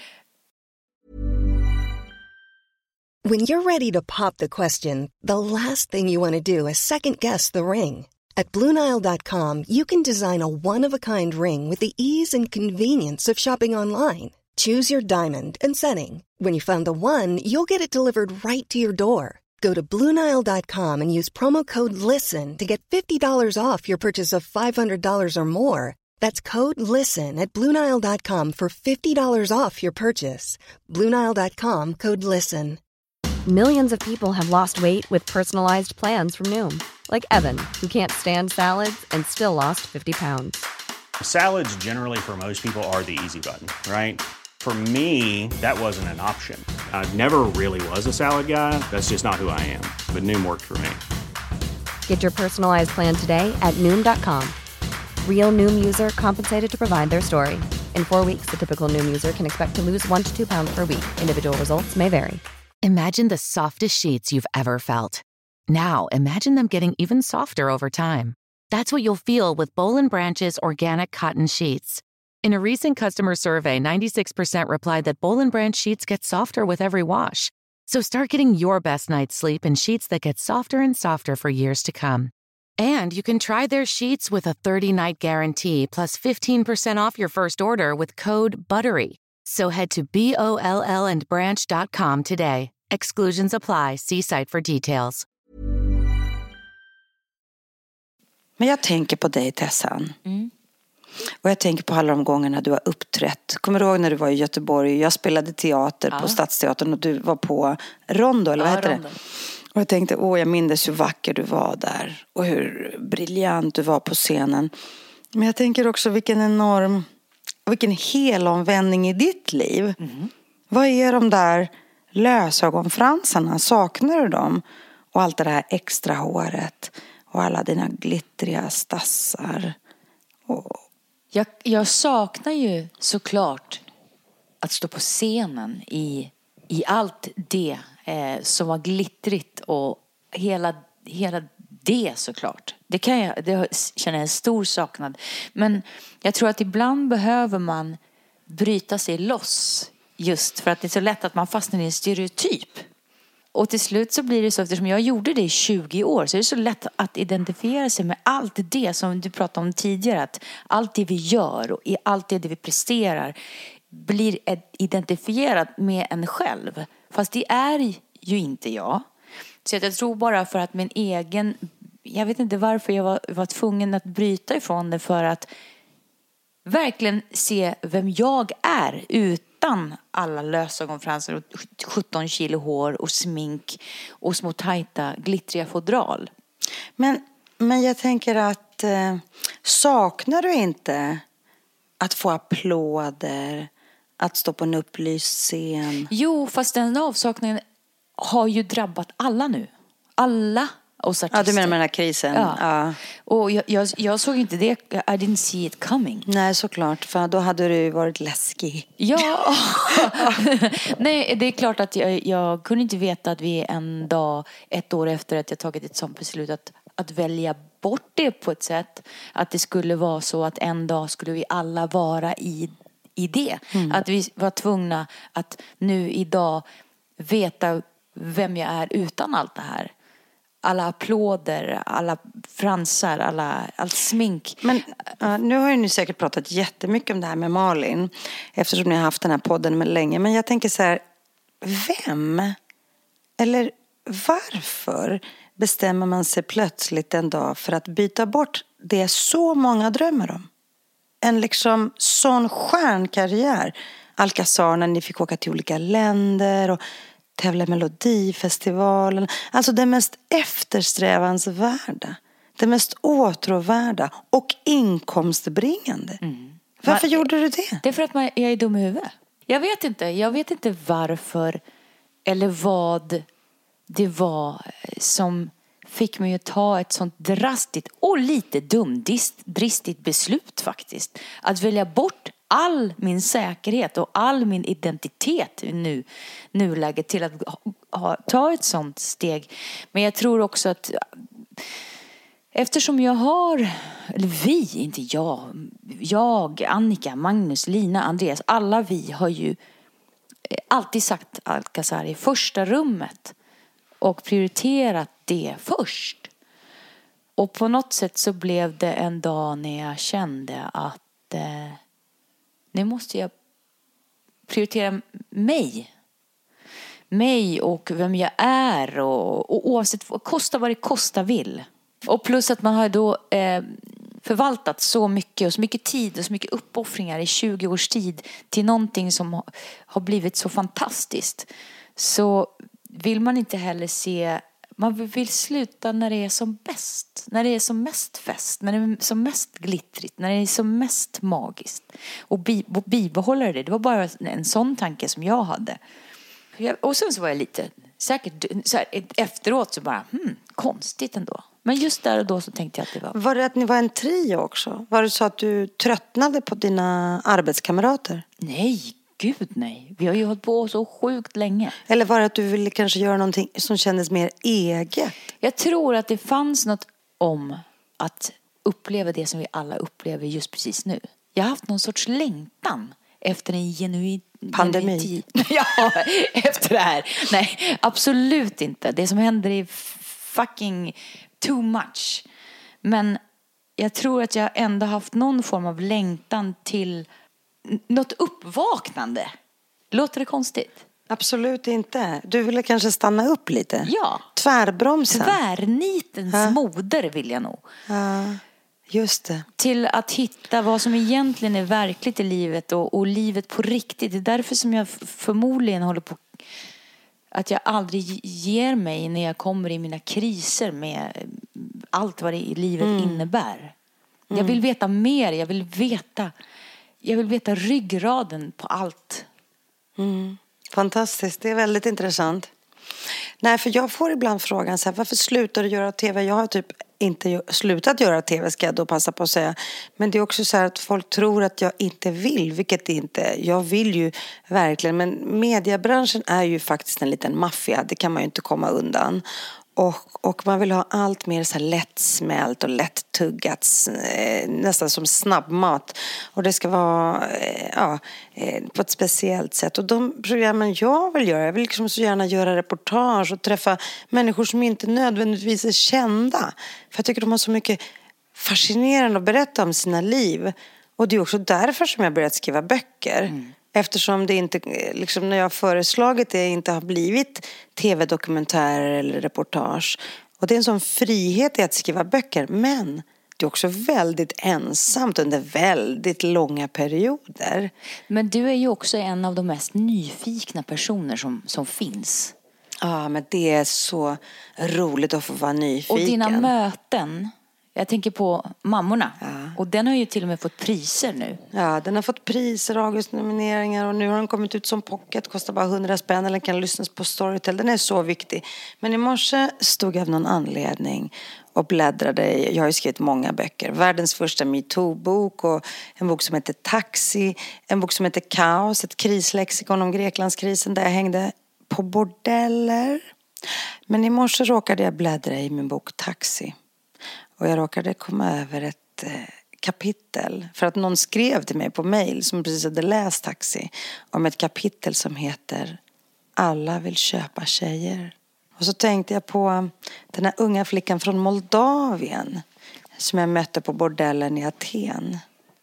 When you're ready to pop the question, the last thing you want to do is second guess the ring. At Blue Nile dot com, you can design a one-of-a-kind ring with the ease and convenience of shopping online. Choose your diamond and setting. When you find the one, you'll get it delivered right to your door. Go to Blue Nile dot com and use promo code LISTEN to get fifty dollars off your purchase of five hundred dollars or more. That's code LISTEN at Blue Nile dot com for fifty dollars off your purchase. Blue Nile dot com, code LISTEN. Millions of people have lost weight with personalized plans from Noom. Like Evan, who can't stand salads and still lost fifty pounds. Salads generally for most people are the easy button, right? For me, that wasn't an option. I never really was a salad guy. That's just not who I am. But Noom worked for me. Get your personalized plan today at Noom dot com. Real Noom user compensated to provide their story. In four weeks, the typical Noom user can expect to lose one to two pounds per week. Individual results may vary. Imagine the softest sheets you've ever felt. Now, imagine them getting even softer over time. That's what you'll feel with Boll and Branch's organic cotton sheets. In a recent customer survey, ninety-six percent replied that Boll and Branch sheets get softer with every wash. So start getting your best night's sleep in sheets that get softer and softer for years to come. And you can try their sheets with a thirty-night guarantee plus fifteen percent off your first order with code BUTTERY. So head to B O L L and branch dot com today. Exclusions apply. See site for details. Men jag tänker på dig, Tessan. Mm. Och jag tänker på alla de gångerna du har uppträtt. Kommer du ihåg när du var i Göteborg? Jag spelade teater ja. på Stadsteatern och du var på Rondo, eller vad ja, heter Rondo. det? Och jag tänkte, åh jag minns hur vacker du var där. Och hur briljant du var på scenen. Men jag tänker också vilken enorm, vilken helomvändning i ditt liv. Mm. Vad är de där lösögonfransarna? Saknar du dem? Och allt det där extra håret. Och alla dina glittriga stassar. Och... Jag, jag saknar ju såklart att stå på scenen i, i allt det eh, som var glittrigt. Och hela, hela det såklart. Det, kan jag, det känner jag en stor saknad. Men jag tror att ibland behöver man bryta sig loss. Just för att det är så lätt att man fastnar i en stereotyp. Och till slut så blir det så, eftersom jag gjorde det i tjugo år, så är det så lätt att identifiera sig med allt det som du pratade om tidigare. Att allt det vi gör och allt det vi presterar blir identifierat med en själv. Fast det är ju inte jag. Så jag tror bara för att min egen... Jag vet inte varför jag var, var tvungen att bryta ifrån det, för att verkligen se vem jag är utan alla lösögonfransar och sjutton kilo hår och smink och små tajta glittriga fodral. Men, men jag tänker att eh, saknar du inte att få applåder, att stå på en upplyst scen? Jo, fast den avsaknaden har ju drabbat alla nu. Alla oss artister. Ja, du menar med den här krisen? Ja. ja. Och jag, jag, jag såg inte det. I didn't see it coming. Nej, såklart. För då hade du varit läskig. Ja. Nej, det är klart att jag, jag kunde inte veta att vi en dag, ett år efter att jag tagit ett sånt beslut, att, att välja bort det på ett sätt. Att det skulle vara så att en dag skulle vi alla vara i, i det. Mm. Att vi var tvungna att nu idag veta vem jag är utan allt det här. Alla applåder, alla fransar, alla, allt smink. Men uh, nu har ju ni säkert pratat jättemycket om det här med Malin. Eftersom ni har haft den här podden med länge. Men jag tänker så här, vem eller varför bestämmer man sig plötsligt en dag för att byta bort det så många drömmer om? En liksom sån stjärnkarriär. Alcazar, när ni fick åka till olika länder och tävla i Melodifestivalen. Alltså det mest eftersträvansvärda. Det mest åtråvärda och inkomstbringande. Mm. Varför man, gjorde du det? Det är för att man, jag är dum i huvudet. Jag vet inte. Jag vet inte varför eller vad det var som fick mig att ta ett sånt drastiskt och lite dumdristigt beslut faktiskt. Att välja bort all min säkerhet och all min identitet i nu, nuläget till att ha, ha, ta ett sånt steg. Men jag tror också att eftersom jag har, eller vi, inte jag, jag, Annika, Magnus, Lina, Andreas, alla vi har ju alltid sagt Alcazar i första rummet och prioriterat det först. Och på något sätt så blev det en dag när jag kände att eh, nu måste jag prioritera mig. Mig och vem jag är. Och, och oavsett, kosta vad det kosta vill. Och plus att man har då eh, förvaltat så mycket och så mycket tid och så mycket uppoffringar i tjugo års tid till någonting som har blivit så fantastiskt. Så vill man inte heller se... Man vill sluta när det är som bäst. När det är som mest fest. När det är som mest glittrigt. När det är som mest magiskt. Och bi- bibehålla det. Det var bara en sån tanke som jag hade. Och sen så var jag lite säkert så här, efteråt så bara hmm, konstigt ändå. Men just där och då så tänkte jag att det var... Var det att ni var en trio också? Var det så att du tröttnade på dina arbetskamrater? Nej, gud nej. Vi har ju hållit på så sjukt länge. Eller var det att du ville kanske göra någonting som kändes mer eget? Jag tror att det fanns något om att uppleva det som vi alla upplever just precis nu. Jag har haft någon sorts längtan efter en genuin... Pandemi. Ja, efter det här. Nej, absolut inte. Det som händer är fucking too much. Men jag tror att jag ändå haft någon form av längtan till något uppvaknande. Låter det konstigt? Absolut inte. Du ville kanske stanna upp lite. Ja. Tvärbromsa. Tvärnitens ja. moder vill jag nog. Ja. Just det. Till att hitta vad som egentligen är verkligt i livet och, och livet på riktigt. Det är därför som jag förmodligen håller på att jag aldrig ger mig när jag kommer i mina kriser med allt vad det i livet mm. innebär. Mm. Jag vill veta mer, jag vill veta jag vill veta ryggraden på allt. Mm. Fantastiskt, det är väldigt intressant. Nej, för jag får ibland frågan så här, varför slutar du göra tv? Jag har typ inte slutat göra tv, ska jag då passa på att säga. Men det är också så här att folk tror att jag inte vill, vilket det inte. Jag vill ju verkligen, men mediebranschen är ju faktiskt en liten maffia. Det kan man ju inte komma undan. Och, och man vill ha allt mer så här lättsmält och lättuggat, eh, nästan som snabbmat. Och det ska vara eh, ja, eh, på ett speciellt sätt. Och de programmen jag vill göra, jag vill liksom så gärna göra reportage och träffa människor som inte nödvändigtvis är kända. För jag tycker de har så mycket fascinerande att berätta om sina liv. Och det är också därför som jag börjat skriva böcker. Mm. Eftersom det inte, liksom när jag har föreslagit det, inte har blivit tv-dokumentärer eller reportage. Och det är en sån frihet i att skriva böcker. Men det är också väldigt ensamt under väldigt långa perioder. Men du är ju också en av de mest nyfikna personer som, som finns. Ja, men det är så roligt att få vara nyfiken. Och dina möten... Jag tänker på Mammorna. Ja. Och den har ju till och med fått priser nu. Ja, den har fått priser, Augustnomineringar. Och nu har den kommit ut som pocket. Kostar bara hundra spänn eller kan lyssnas på Storytel. Den är så viktig. Men i morse stod jag av någon anledning och bläddrade. Jag har ju skrivit många böcker. Världens första MeToo-bok. Och en bok som heter Taxi. En bok som heter Kaos. Ett krislexikon om Greklandskrisen. Där jag hängde på bordeller. Men i morse råkade jag bläddra i min bok Taxi. Och jag råkade komma över ett eh, kapitel. För att någon skrev till mig på mejl som precis hade läst Taxi. Om ett kapitel som heter Alla vill köpa tjejer. Och så tänkte jag på den här unga flickan från Moldavien. Som jag mötte på bordellen i Aten.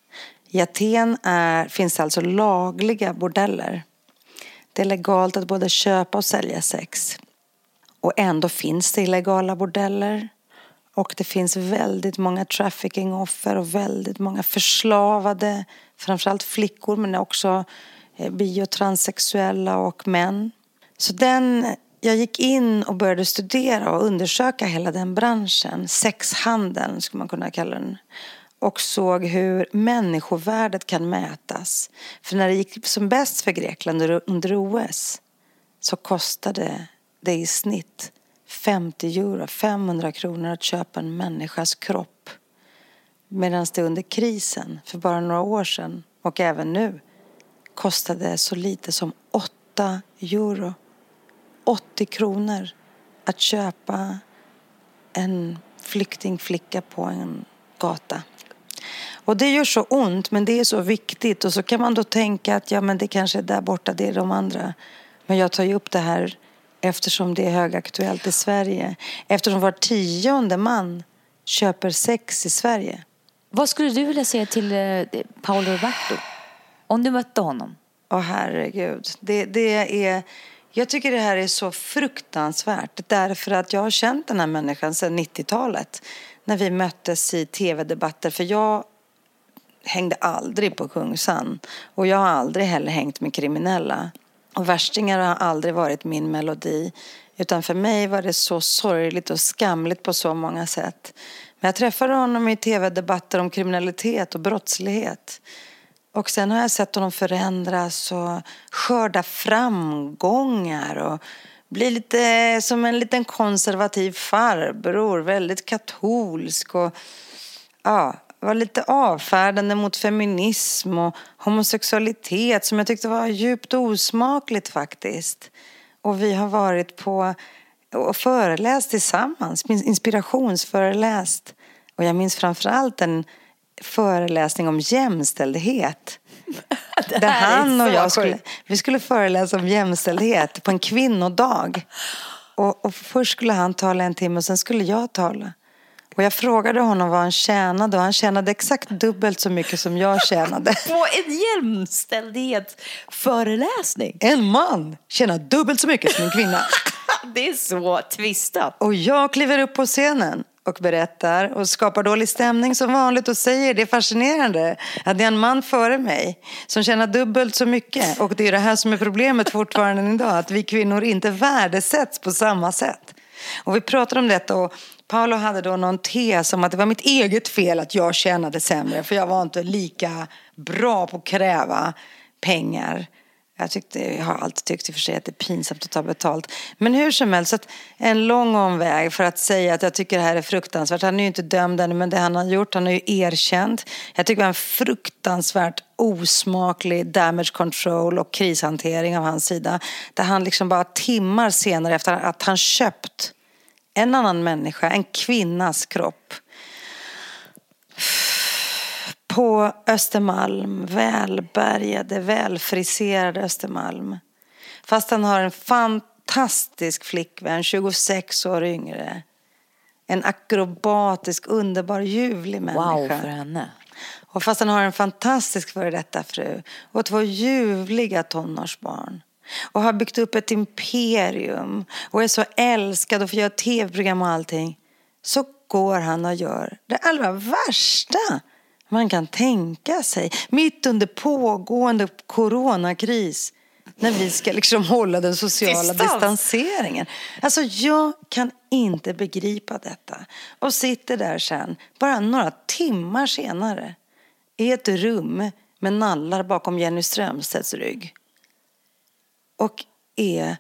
I Aten är, finns alltså lagliga bordeller. Det är legalt att både köpa och sälja sex. Och ändå finns det illegala bordeller. Och det finns väldigt många trafficking-offer och väldigt många förslavade, framförallt flickor men också biotranssexuella och män. Så den, jag gick in och började studera och undersöka hela den branschen, sexhandeln skulle man kunna kalla den. Och såg hur människovärdet kan mätas. För när det gick som bäst för Grekland under O S så kostade det i snitt femtio euro, femhundra kronor att köpa en människas kropp. Medan det under krisen för bara några år sedan och även nu kostade så lite som åtta euro. åttio kronor att köpa en flyktingflicka på en gata. Och det gör så ont, men det är så viktigt. Och så kan man då tänka att ja, men det kanske är där borta, det är de andra. Men jag tar ju upp det här eftersom det är högaktuellt i Sverige. Eftersom var tionde man köper sex i Sverige. Vad skulle du vilja säga till eh, Paolo Roberto? Om du mötte honom? Åh herregud. Det, det är, jag tycker det här är så fruktansvärt. Därför att jag har känt den här människan sedan nittiotalet. När vi möttes i tv-debatter. För jag hängde aldrig på Kungsan. Och jag har aldrig heller hängt med kriminella. Och värstingar har aldrig varit min melodi. Utan för mig var det så sorgligt och skamligt på så många sätt. Men jag träffade honom i tv-debatter om kriminalitet och brottslighet. Och sen har jag sett honom förändras och skörda framgångar. Och bli lite som en liten konservativ farbror. Väldigt katolsk och ja, var lite avfärdande mot feminism och homosexualitet som jag tyckte var djupt osmakligt faktiskt. Och vi har varit på och föreläst tillsammans, inspirationsföreläst. Och jag minns framförallt en föreläsning om jämställdhet. Där han och jag skulle, vi skulle föreläsa om jämställdhet på en kvinnodag. Och, och först skulle han tala en timme och sen skulle jag tala. Och jag frågade honom vad han tjänade och han tjänade exakt dubbelt så mycket som jag tjänade. På en jämställdhetsföreläsning? En man tjänar dubbelt så mycket som en kvinna. Det är så tvistat. Och jag kliver upp på scenen och berättar och skapar dålig stämning som vanligt och säger det är fascinerande att det är en man före mig som tjänar dubbelt så mycket, och det är det här som är problemet fortfarande idag, att vi kvinnor inte värdesätts på samma sätt. Och vi pratade om detta, och Paolo hade då någon tes om att det var mitt eget fel att jag tjänade sämre, för jag var inte lika bra på att kräva pengar. Jag, tyckte, jag har alltid tyckt i och för sig att det är pinsamt att ta betalt. Men hur som helst, att en lång omväg för att säga att jag tycker det här är fruktansvärt. Han är ju inte dömd ännu, men det han har gjort, han har ju erkänt. Jag tycker det var en fruktansvärt osmaklig damage control och krishantering av hans sida. Där han liksom bara timmar senare efter att han köpt en annan människa, en kvinnas kropp, på Östermalm, välbärgade, välfriserade Östermalm. Fast han har en fantastisk flickvän, tjugosex år yngre. En akrobatisk, underbar, ljuvlig människa. Wow för henne. Och fast han har en fantastisk före detta fru och två ljuvliga tonårsbarn. Och har byggt upp ett imperium och är så älskad och får göra tv-program och allting. Så går han och gör det allra värsta man kan tänka sig. Mitt under pågående coronakris. När vi ska liksom hålla den sociala Distans. distanseringen. Alltså jag kan inte begripa detta. Och sitter där sen, bara några timmar senare, i ett rum med nallar bakom Jenny Strömstedts rygg. Och är,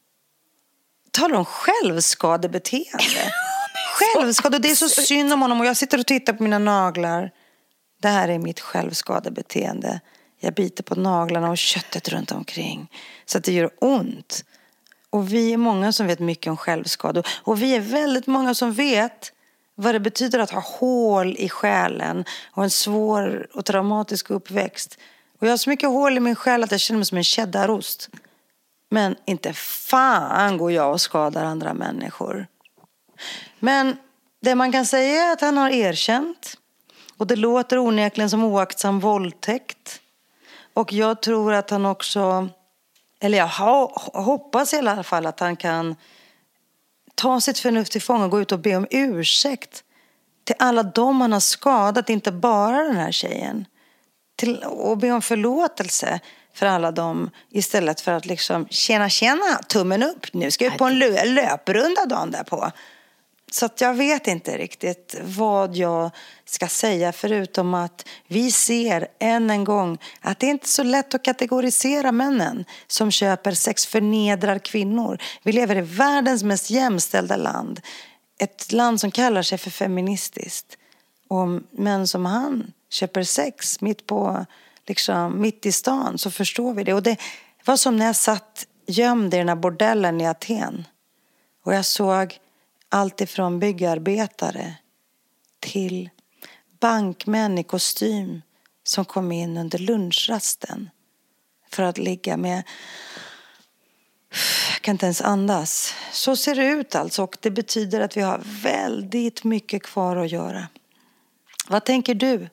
talar om självskadebeteende. Självskade, det är så synd om honom. Och jag sitter och tittar på mina naglar. Det här är mitt självskadebeteende. Jag biter på naglarna och köttet runt omkring. Så att det gör ont. Och vi är många som vet mycket om självskador. Och vi är väldigt många som vet vad det betyder att ha hål i själen. Och en svår och traumatisk uppväxt. Och jag har så mycket hål i min själ att jag känner mig som en cheddarost. Men inte fan går jag och skadar andra människor. Men det man kan säga är att han har erkänt. Och det låter onekligen som oaktsam våldtäkt. Och jag tror att han också, eller jag hoppas i alla fall att han kan ta sitt förnuft till fånga och gå ut och be om ursäkt till alla de han har skadat, inte bara den här tjejen. Till, och be om förlåtelse för alla dem, istället för att liksom tjena tjena, tummen upp, nu ska vi på en lö- löprunda dagen därpå. Så att jag vet inte riktigt vad jag ska säga, förutom att vi ser än en gång att det är inte så lätt att kategorisera männen som köper sex, förnedrar kvinnor. Vi lever i världens mest jämställda land. Ett land som kallar sig för feministiskt. Och män som han köper sex mitt på, liksom, mitt i stan, så förstår vi det. Och det var som när jag satt gömd i den här bordellen i Aten. Och jag såg allt ifrån byggarbetare till bankmän i kostym som kom in under lunchrasten för att ligga med, jag kan inte ens andas. Så ser det ut alltså, och det betyder att vi har väldigt mycket kvar att göra. Vad tänker du?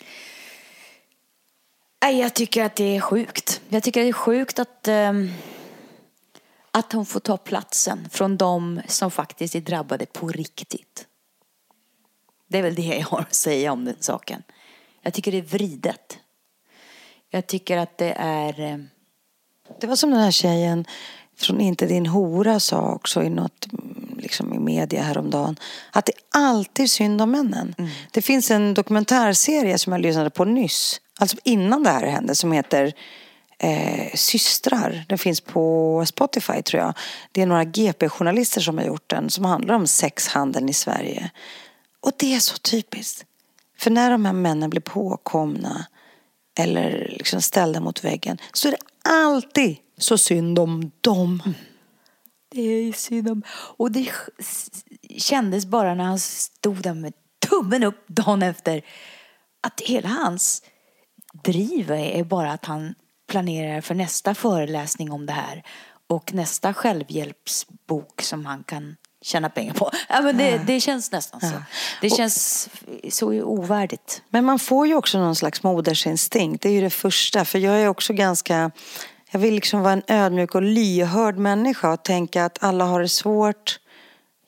Jag tycker att det är sjukt. Jag tycker att det är sjukt att um... att hon får ta platsen från de som faktiskt är drabbade på riktigt. Det är väl det jag har att säga om den saken. Jag tycker det är vridet. Jag tycker att det är... Det var som den här tjejen från Inte din hora sa också i något, liksom i media häromdagen. Att det alltid är synd om männen. Mm. Det finns en dokumentärserie som jag lyssnade på nyss. Alltså innan det här hände, som heter... Eh, systrar. Den finns på Spotify, tror jag. Det är några G P-journalister som har gjort den, som handlar om sexhandeln i Sverige. Och det är så typiskt. För när de här männen blir påkomna eller liksom ställda mot väggen, så är det alltid så synd om dem. Mm. Det är synd om. Och det kändes bara när han stod där med tummen upp dagen efter, att hela hans driv är bara att han planerar för nästa föreläsning om det här och nästa självhjälpsbok som han kan tjäna pengar på. Ja, men det, det känns nästan så. Det känns så ovärdigt. Men man får ju också någon slags modersinstinkt. Det är ju det första. För jag är också ganska... Jag vill liksom vara en ödmjuk och lyhörd människa och tänka att alla har det svårt.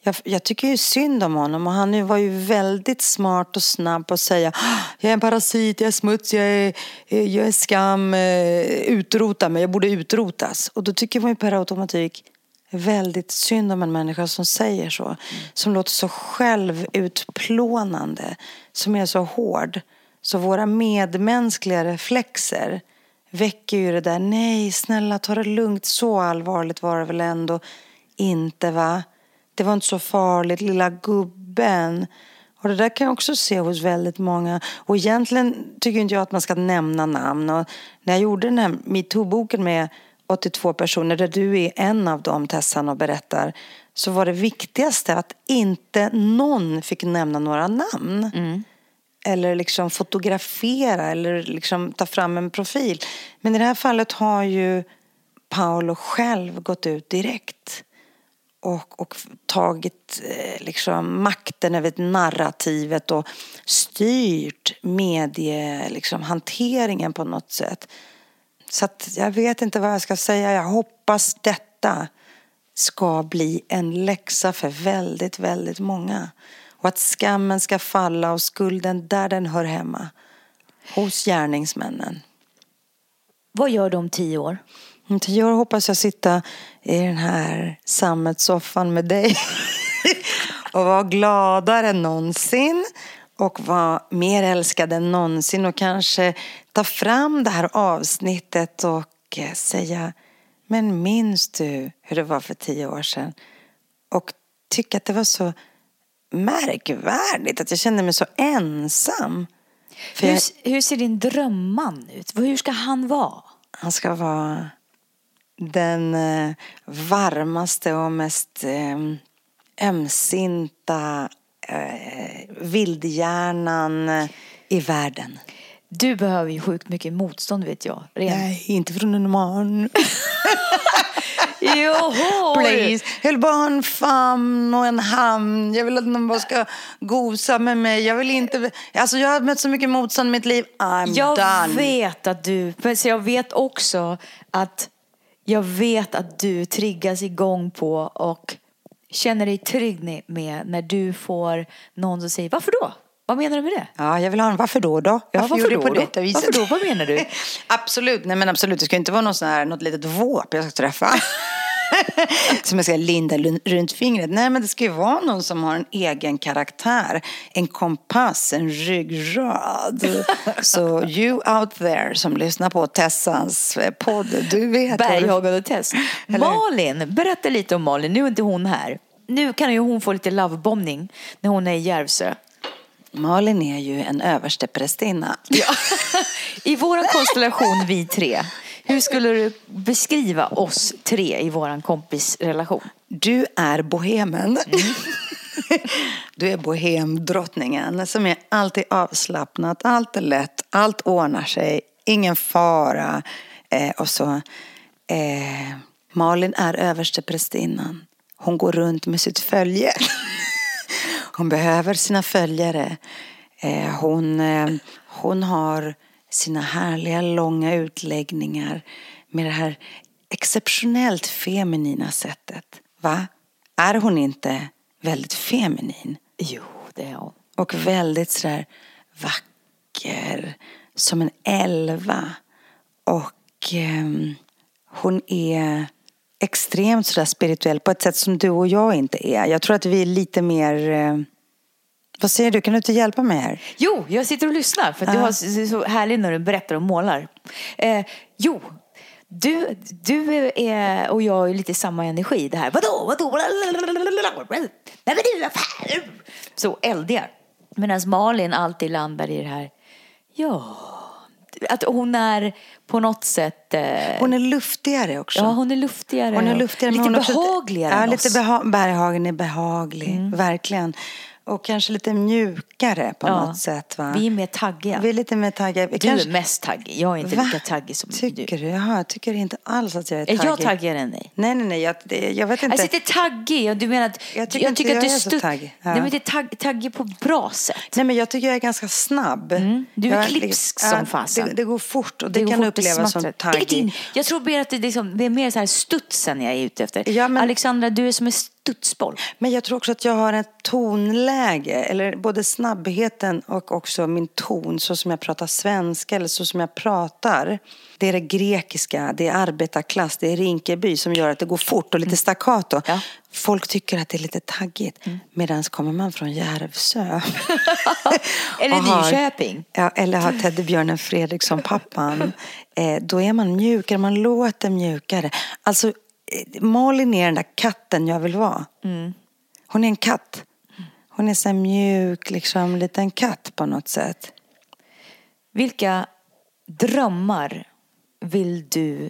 Jag, jag tycker ju synd om honom. Och han var ju väldigt smart och snabb på att säga: jag är en parasit, jag är smuts, jag är, jag är skam, utrota mig, jag borde utrotas. Och då tycker man ju per automatik väldigt synd om en människa som säger så. Mm. Som låter så självutplånande. Som är så hård. Så våra medmänskliga reflexer väcker ju det där: nej, snälla, ta det lugnt, så allvarligt var det väl ändå inte, va? Det var inte så farligt, lilla gubben. Och det där kan jag också se hos väldigt många. Och egentligen tycker inte jag att man ska nämna namn. Och när jag gjorde den här MeToo-boken med åttiotvå personer, där du är en av dem, Tessan, och berättar, så var det viktigaste att inte någon fick nämna några namn. Mm. Eller liksom fotografera eller liksom ta fram en profil. Men i det här fallet har ju Paolo själv gått ut direkt. Och, och tagit eh, liksom makten över ett narrativet och styrt medie, liksom, hanteringen på något sätt. Så att jag vet inte vad jag ska säga. Jag hoppas detta ska bli en läxa för väldigt, väldigt många. Och att skammen ska falla och skulden där den hör hemma. Hos gärningsmännen. Vad gör du om tio år? Om tio år hoppas jag sitta i den här sammetssoffan med dig. Och vara gladare än någonsin. Och vara mer älskad än någonsin. Och kanske ta fram det här avsnittet och säga: men minns du hur det var för tio år sedan? Och tycka att det var så märkvärdigt att jag kände mig så ensam. För hur, jag... hur ser din drömman ut? Hur ska han vara? Han ska vara den eh, varmaste och mest eh, ömsinta eh, vildhjärnan eh, i världen. Du behöver ju sjukt mycket motstånd, vet jag. Ren. Nej, inte från en man. Joho! Please. Jag vill bara ha en famn och en hamn. Jag vill att någon bara ska gosa med mig. Jag vill inte... Alltså jag har mött så mycket motstånd i mitt liv. I'm jag done. vet att du... Men jag vet också att... Jag vet att du triggas igång på och känner dig trygg med när du får någon som säger: varför då? Vad menar du med det? Ja, jag vill ha en varför då då? Jag ja, varför då, på då? Detta viset. Varför då? Vad menar du? Absolut, nej men absolut. Det ska inte vara någon sån här, något litet våp jag ska träffa. Som jag ska linda runt fingret. Nej, men det ska ju vara någon som har en egen karaktär. En kompass, en ryggrad. Så you out there som lyssnar på Tessans podd, du vet. Berghagen och Tess. Malin, berätta lite om Malin. Nu är inte hon här. Nu kan ju hon få lite lovebombning när hon är i Järvsö. Malin är ju en överste prästinna. Ja. I våran konstellation, vi tre. Hur skulle du beskriva oss tre i våran kompisrelation? Du är bohemen. Mm. Du är bohemdrottningen som är alltid avslappnad. Allt är lätt, allt ordnar sig. Ingen fara. Eh, och så eh, Malin är överste prästinnan. Hon går runt med sitt följe. Hon behöver sina följare. Eh, hon, eh, hon har sina härliga långa utläggningar med det här exceptionellt feminina sättet. Va? Är hon inte väldigt feminin? Jo, det är hon. Och väldigt sådär vacker. Som en elva. Och eh, hon är extremt sådär spirituell på ett sätt som du och jag inte är. Jag tror att vi är lite mer... Eh, vad säger du? Kan du inte hjälpa mig här? Jo, jag sitter och lyssnar. För att du har så härligt när du berättar och målar. Eh, jo, du, du är och jag är lite samma energi. Det här, vadå, vadå? Nej, men du är fan. Så eldiga. Medan Malin alltid landar i det här. Ja, att hon är på något sätt... Eh, hon är luftigare också. Ja, hon är luftigare. Hon är luftigare. Lite hon behagligare också, än ja, oss. lite beha- Berghagen är behaglig. Mm. Verkligen. Och kanske lite mjukare på ja, något sätt, va? Vi är mer taggiga. Vi är lite mer taggiga. Du kanske... är mest taggig. Jag är inte va? lika taggig som tycker du. du? Jaha, jag tycker inte alls att jag är taggig. Är jag taggigare än dig? Nej, nej, nej. Jag, det, jag vet inte. Jag sitter taggig. Och du menar att... Jag tycker, jag tycker inte att jag du är så stutt... taggig. Ja. Nej, men det är tagg, taggig på bra sätt. Nej, men jag tycker jag är ganska snabb. Mm. Du är jag, klipsk det, som ja, fasen. Det, det går fort och det, det kan fort, upplevas som taggig. Jag tror mer att det, liksom, det är mer så här studsen jag är ute efter. Ja, men... Alexandra, du är som en studsboll. Men jag tror också att jag har ett tonläge, eller både snabbheten och också min ton, så som jag pratar svenska eller så som jag pratar. Det är det grekiska, det är arbetarklass, det är Rinkeby som gör att det går fort och lite mm. staccato. Ja. Folk tycker att det är lite taggigt. Mm. Medan kommer man från Järvsö. eller Nyköping. Ja, eller har Teddybjörnen Fredriksson pappan. eh, då är man mjukare, man låter mjukare. Alltså, Malin är den där katten jag vill vara. Mm. Hon är en katt. Hon är så mjuk, liksom liten katt på något sätt. Vilka drömmar vill du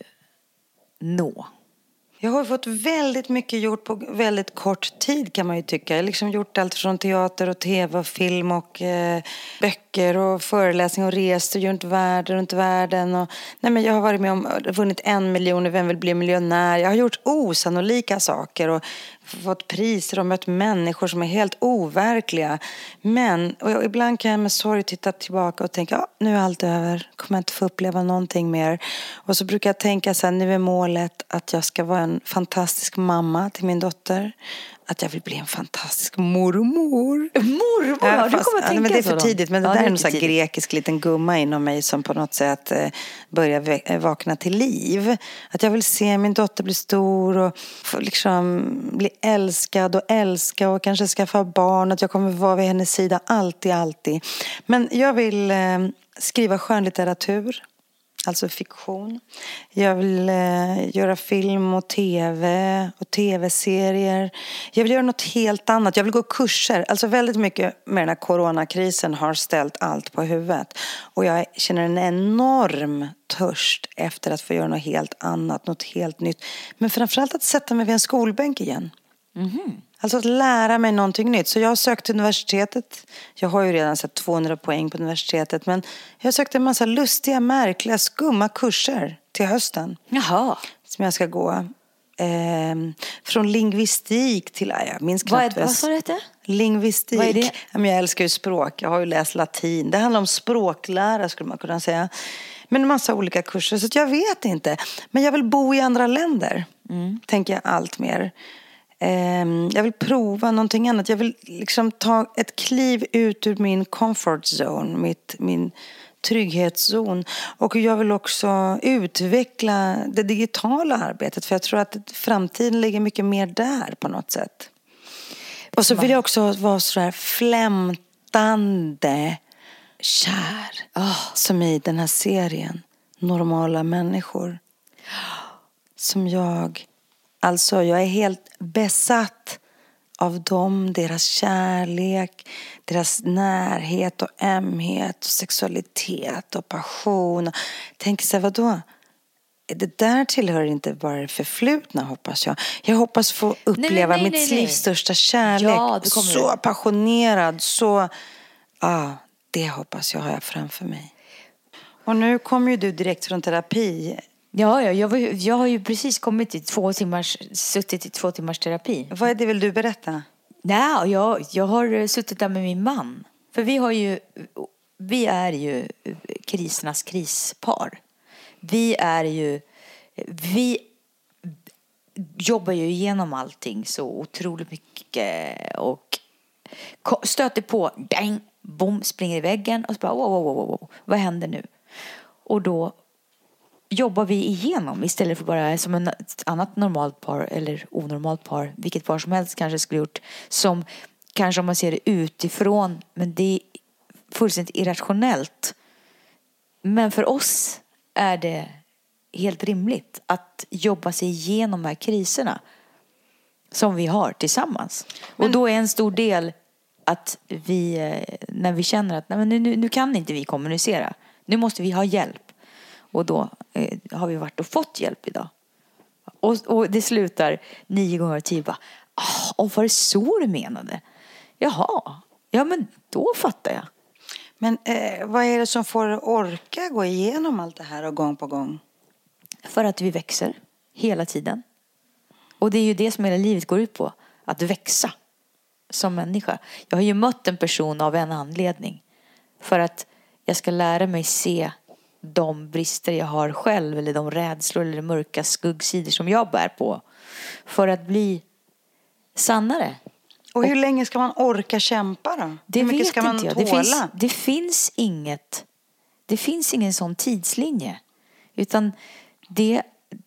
nå? Jag har fått väldigt mycket gjort på väldigt kort tid, kan man ju tycka. Jag har liksom gjort allt från teater och tv och film och eh, böcker och föreläsning och rest och gjort värld runt världen. Och, nej, men jag har varit med om, vunnit en miljon i Vem vill bli miljonär. Jag har gjort osannolika saker och fått priser och mött människor som är helt overkliga. Men och jag, ibland kan jag med sorg titta tillbaka och tänka, ja, nu är allt över. Kommer jag inte få uppleva någonting mer. Och så brukar jag tänka så här, nu är målet att jag ska vara en fantastisk mamma till min dotter. Att jag vill bli en fantastisk mormor. Mormor? Ja, ja, du kommer att tänka ja, men det är för så tidigt. Men det ja, där det är en sån här grekisk liten gumma inom mig som på något sätt eh, börjar vakna till liv. Att jag vill se min dotter bli stor och få, liksom, bli älskad och älska och kanske skaffa barn. Att jag kommer vara vid hennes sida alltid, alltid. Men jag vill eh, skriva skönlitteratur. Alltså fiktion. Jag vill eh, göra film och tv och tv-serier. Jag vill göra något helt annat. Jag vill gå kurser. Alltså väldigt mycket med den här coronakrisen har ställt allt på huvudet. Och jag känner en enorm törst efter att få göra något helt annat, något helt nytt. Men framförallt att sätta mig vid en skolbänk igen. Mm-hmm. Alltså att lära mig någonting nytt. Så jag har sökt till universitetet. Jag har ju redan sett tvåhundra poäng på universitetet. Men jag har sökt en massa lustiga, märkliga, skumma kurser till hösten. Jaha. Som jag ska gå. Eh, från lingvistik till, jag minns knappt. Vad, vad sa du det? Lingvistik. Vad är det? Jag älskar ju språk. Jag har ju läst latin. Det handlar om språklära, skulle man kunna säga. Men en massa olika kurser. Så jag vet inte. Men jag vill bo i andra länder. Mm. Tänker jag allt mer. Jag vill prova någonting annat. Jag vill liksom ta ett kliv ut ur min comfort zone, mitt, min trygghetszon. Och jag vill också utveckla det digitala arbetet. För jag tror att framtiden ligger mycket mer där på något sätt. Och så vill jag också vara så där flämtande kär. Oh. Som i den här serien. Normala människor. Som jag... Alltså jag är helt besatt av dem, deras kärlek, deras närhet och ömhet och sexualitet och passion. Tänk så här, vadå? Det där tillhör inte bara det förflutna, hoppas jag. Jag hoppas få uppleva nej, nej, nej, mitt nej, livs nej. största kärlek. Ja, så du. passionerad, så... Ja, det hoppas jag har jag framför mig. Och nu kommer ju du direkt från terapi. Ja, ja jag, var, jag har ju precis kommit till två timmars, suttit i två timmars terapi. Vad är det vill du berätta? Nej, jag, jag har suttit där med min man. För vi har ju, vi är ju krisernas krispar. Vi är ju, vi jobbar ju igenom allting så otroligt mycket och stöter på, dang, bom, springer i väggen och så bara, wow, wow, wow, wow, vad händer nu? Och då jobbar vi igenom istället för bara som en, ett annat normalt par eller onormalt par, vilket par som helst kanske skulle gjort, som kanske om man ser det utifrån, men det är fullständigt irrationellt. Men för oss är det helt rimligt att jobba sig igenom de här kriserna som vi har tillsammans. Men... Och då är en stor del att vi, när vi känner att nej, men nu, nu kan inte vi kommunicera, nu måste vi ha hjälp. Och då eh, har vi varit och fått hjälp idag. Och, och det slutar nio gånger tio bara, ah, och var det så du menade? Jaha, ja men då fattar jag. Men eh, vad är det som får orka gå igenom allt det här och gång på gång? För att vi växer hela tiden. Och det är ju det som hela livet går ut på. Att växa som människa. Jag har ju mött en person av en anledning. För att jag ska lära mig se de brister jag har själv. Eller de rädslor eller mörka skuggsidor som jag bär på. För att bli sannare. Och hur länge ska man orka kämpa då? Det hur mycket vet ska man inte jag. tåla? Det finns, det finns inget, det finns ingen sån tidslinje. Utan det,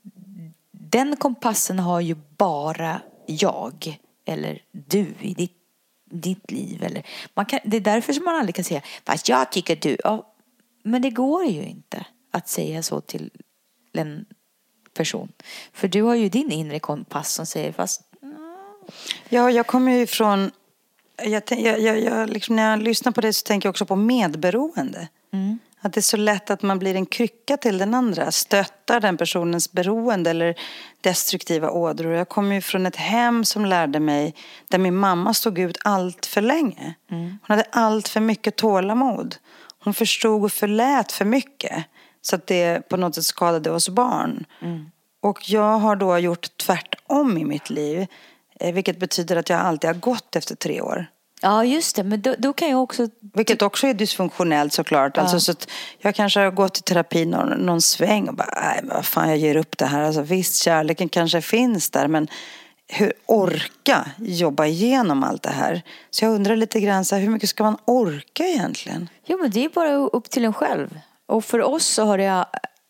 den kompassen har ju bara jag eller du i ditt, ditt liv. Eller, man kan, det är därför som man aldrig kan säga, fast jag tycker du. Ja, men det går ju inte att säga så till en person. För du har ju din inre kompass som säger, fast... Ja, jag kommer ju ifrån... Jag, jag, jag, jag, liksom, när jag lyssnar på det så tänker jag också på medberoende. Mm. Att det är så lätt att man blir en krycka till den andra. Stöttar den personens beroende eller destruktiva ådror. Jag kommer ju från ett hem som lärde mig där min mamma stod ut allt för länge. Mm. Hon hade allt för mycket tålamod. Hon förstod och förlät för mycket. Så att det på något sätt skadade oss barn. Mm. Och jag har då gjort tvärtom i mitt liv. Vilket betyder att jag alltid har gått efter tre år. Ja, just det. Men då, då kan jag också... Vilket också är dysfunktionellt såklart. Ja. Alltså, så att jag kanske har gått i terapi någon, någon sväng och bara, nej men vad fan, jag ger upp det här. Alltså, visst, kärleken kanske finns där, men hur orka jobba igenom allt det här? Så jag undrar lite grann, så här, hur mycket ska man orka egentligen? Jo, men det är bara upp till en själv. Och för oss så har det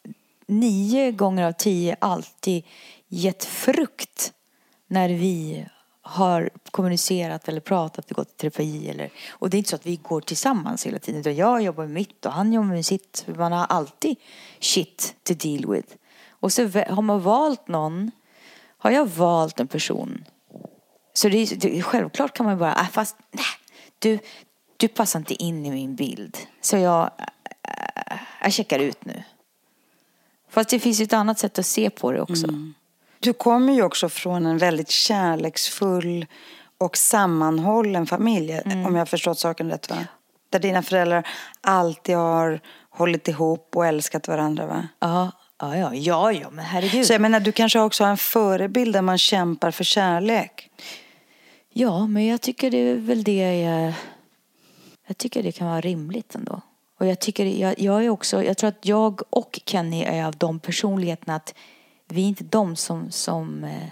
nio gånger av tio alltid gett frukt när vi har kommunicerat eller pratat och gått i terapi. Eller, och det är inte så att vi går tillsammans hela tiden. Utan jag jobbar med mitt och han jobbar med sitt. Man har alltid shit to deal with. Och så har man valt någon. Har jag valt en person. Så det är, det, självklart kan man bara, äh, fast nej, du, du passar inte in i min bild. Så jag, äh, jag checkar ut nu. Fast det finns ju ett annat sätt att se på det också. Mm. Du kommer ju också från en väldigt kärleksfull och sammanhållen familj. Mm. Om jag har förstått saken rätt, va? Där dina föräldrar alltid har hållit ihop och älskat varandra, va? Ja, ja, ja, ja, ja men herregud. Så jag menar, du kanske också har en förebild där man kämpar för kärlek. Ja, men jag tycker det är väl det jag... Jag tycker det kan vara rimligt ändå. Och jag tycker, jag, jag är också... Jag tror att jag och Kenny är av de personligheterna att vi är inte de som, som eh,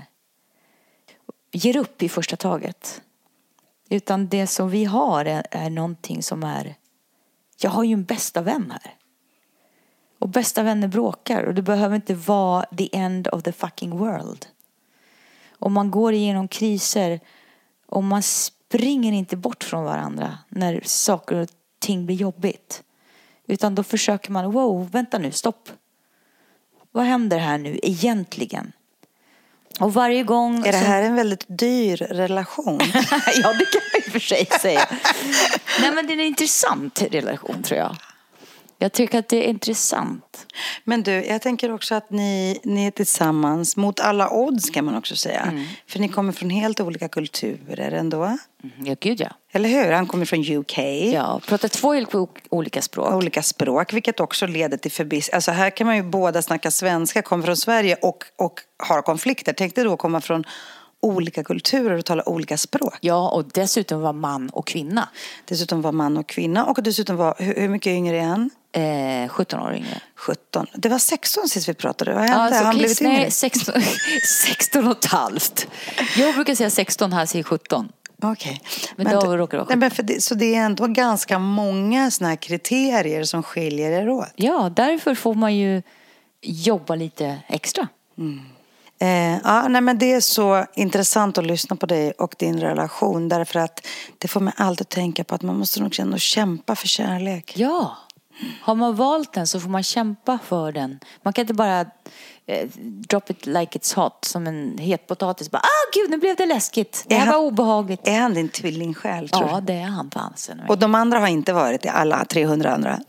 ger upp i första taget. Utan det som vi har är, är någonting som är... Jag har ju en bästa vän här. Och bästa vänner bråkar. Och det behöver inte vara the end of the fucking world. Om man går igenom kriser. Och man springer inte bort från varandra när saker och ting blir jobbigt. Utan då försöker man, wow, vänta nu, stopp. Vad händer här nu egentligen? Och varje gång... Är det här en väldigt dyr relation? Ja, det kan jag i och för sig säga. Nej, men det är en intressant relation, tror jag. Jag tycker att det är intressant. Men du, jag tänker också att ni, ni är tillsammans mot alla odds, kan man också säga. Mm. För ni kommer från helt olika kulturer ändå. Mm, ja, gud ja. Eller hur? Han kommer från U K. Ja, pratar två helt olika språk. Olika språk, vilket också leder till förbis. Alltså här kan man ju båda snacka svenska, kommer från Sverige och, och har konflikter. Tänk dig då att komma från olika kulturer och tala olika språk. Ja, och dessutom var man och kvinna. Dessutom var man och kvinna. Och dessutom var, hur, hur mycket yngre är han? Eh, sjutton år yngre. sjutton. Det var sexton sist vi pratade. Vad hände? Ja, han okay, blivit yngre? Nej, sexton, sexton och ett halvt. Jag brukar säga sexton, här säger sjutton. Okej. Okay. Men, men då råkar det vara nej, men det, så det är ändå ganska många såna här kriterier som skiljer er åt. Ja, därför får man ju jobba lite extra. Mm. Eh, ja, nej, men det är så intressant att lyssna på dig och din relation. Därför att det får mig alltid att tänka på att man måste nog känna och kämpa för kärlek. Ja, har man valt den så får man kämpa för den. Man kan inte bara eh, drop it like it's hot som en het potatis. Bara, ah gud, nu blev det läskigt. Det här han, var obehagligt. Är han din tvilling själv, tror du? Ja, det är han fansen. Och de andra har inte varit det, alla trehundra andra?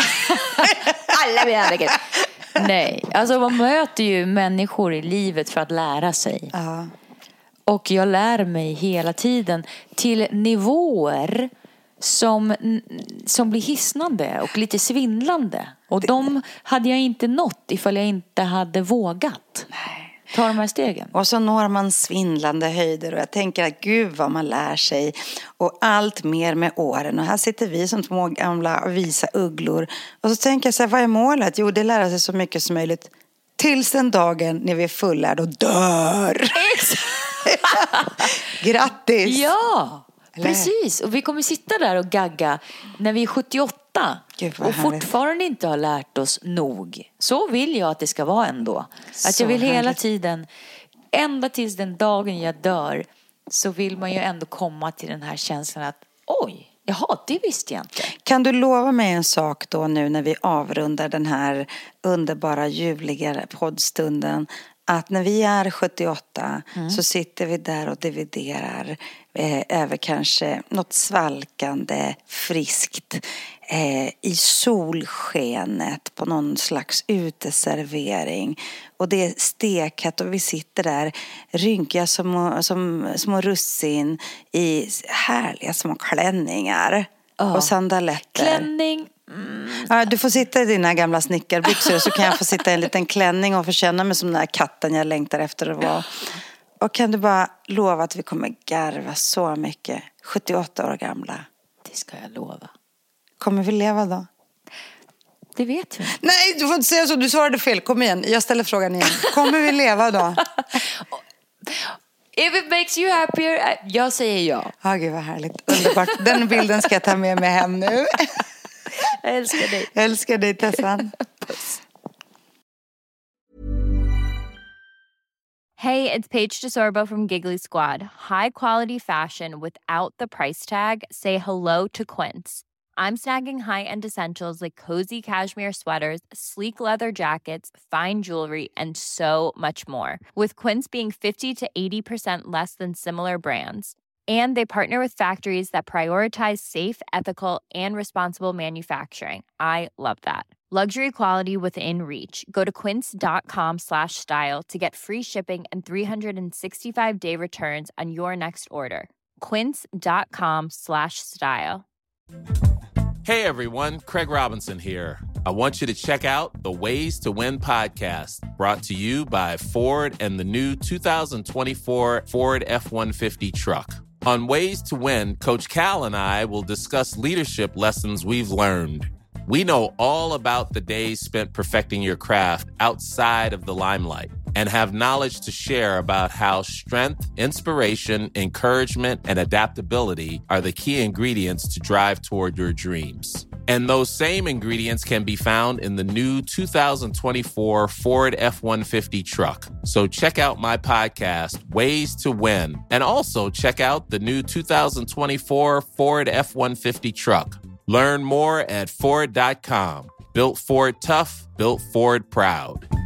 Alla vi andra. Nej, alltså man möter ju människor i livet för att lära sig. Uh-huh. Och jag lär mig hela tiden till nivåer som, som blir hisnande och lite svindlande. Och de hade jag inte nått ifall jag inte hade vågat. Nej. Ta de här stegen. Och så når man svindlande höjder. Och jag tänker att gud vad man lär sig. Och allt mer med åren. Och här sitter vi som små gamla visa ugglor. Och så tänker jag så här, vad är målet? Jo, det är att lära sig så mycket som möjligt. Tills den dagen när vi är fullärda och dör. Grattis! Ja, Eller? precis. Och vi kommer sitta där och gagga när vi är sjuttioåtta. Gud, vad och härligt. fortfarande inte har lärt oss nog. Så vill jag att det ska vara ändå. Att Så jag vill hela härligt. tiden, ända tills den dagen jag dör, så vill man ju ändå komma till den här känslan att oj, jaha, det visste jag inte. Kan du lova mig en sak då nu när vi avrundar den här underbara ljuvliga poddstunden, att när vi är sjuttioåtta mm. så sitter vi där och dividerar eh, över kanske något svalkande friskt eh, i solskenet på någon slags uteservering, och det är stekhett och vi sitter där rynkiga som, som små russin i härliga små klänningar oh. och sandaletter. Klänning. Mm. Ja, du får sitta i dina gamla snickarbyxor, så kan jag få sitta i en liten klänning och få känna mig som den här katten jag längtar efter att vara. Och kan du bara lova att vi kommer garva så mycket, sjuttioåtta år gamla? Det ska jag lova. Kommer vi leva då? Det vet vi. Nej, du får inte säga så, du svarade fel. Kom igen, jag ställer frågan igen. Kommer vi leva då? If it makes you happier, jag säger ja. Ja, gud vad härligt, underbart. Den bilden ska jag ta med mig hem nu. Jag älskar dig. Jag älskar dig, Tessan. Puss. Hey, it's Paige DeSorbo from Giggly Squad. High quality fashion without the price tag. Say hello to Quince. I'm snagging high-end essentials like cozy cashmere sweaters, sleek leather jackets, fine jewelry, and so much more. With Quince being fifty to eighty percent less than similar brands. And they partner with factories that prioritize safe, ethical, and responsible manufacturing. I love that. Luxury quality within reach. Go to quince.com slash style to get free shipping and three sixty-five day returns on your next order. Quince.com slash style. Hey everyone, Craig Robinson here. I want you to check out the Ways to Win podcast, brought to you by Ford and the new two thousand twenty-four Ford F one fifty truck. On Ways to Win, Coach Cal and I will discuss leadership lessons we've learned. We know all about the days spent perfecting your craft outside of the limelight and have knowledge to share about how strength, inspiration, encouragement, and adaptability are the key ingredients to drive toward your dreams. And those same ingredients can be found in the new two thousand twenty-four Ford F one fifty truck. So check out my podcast, Ways to Win, and also check out the new two thousand twenty-four Ford F one fifty truck. Learn more at Ford dot com. Built Ford tough, built Ford proud.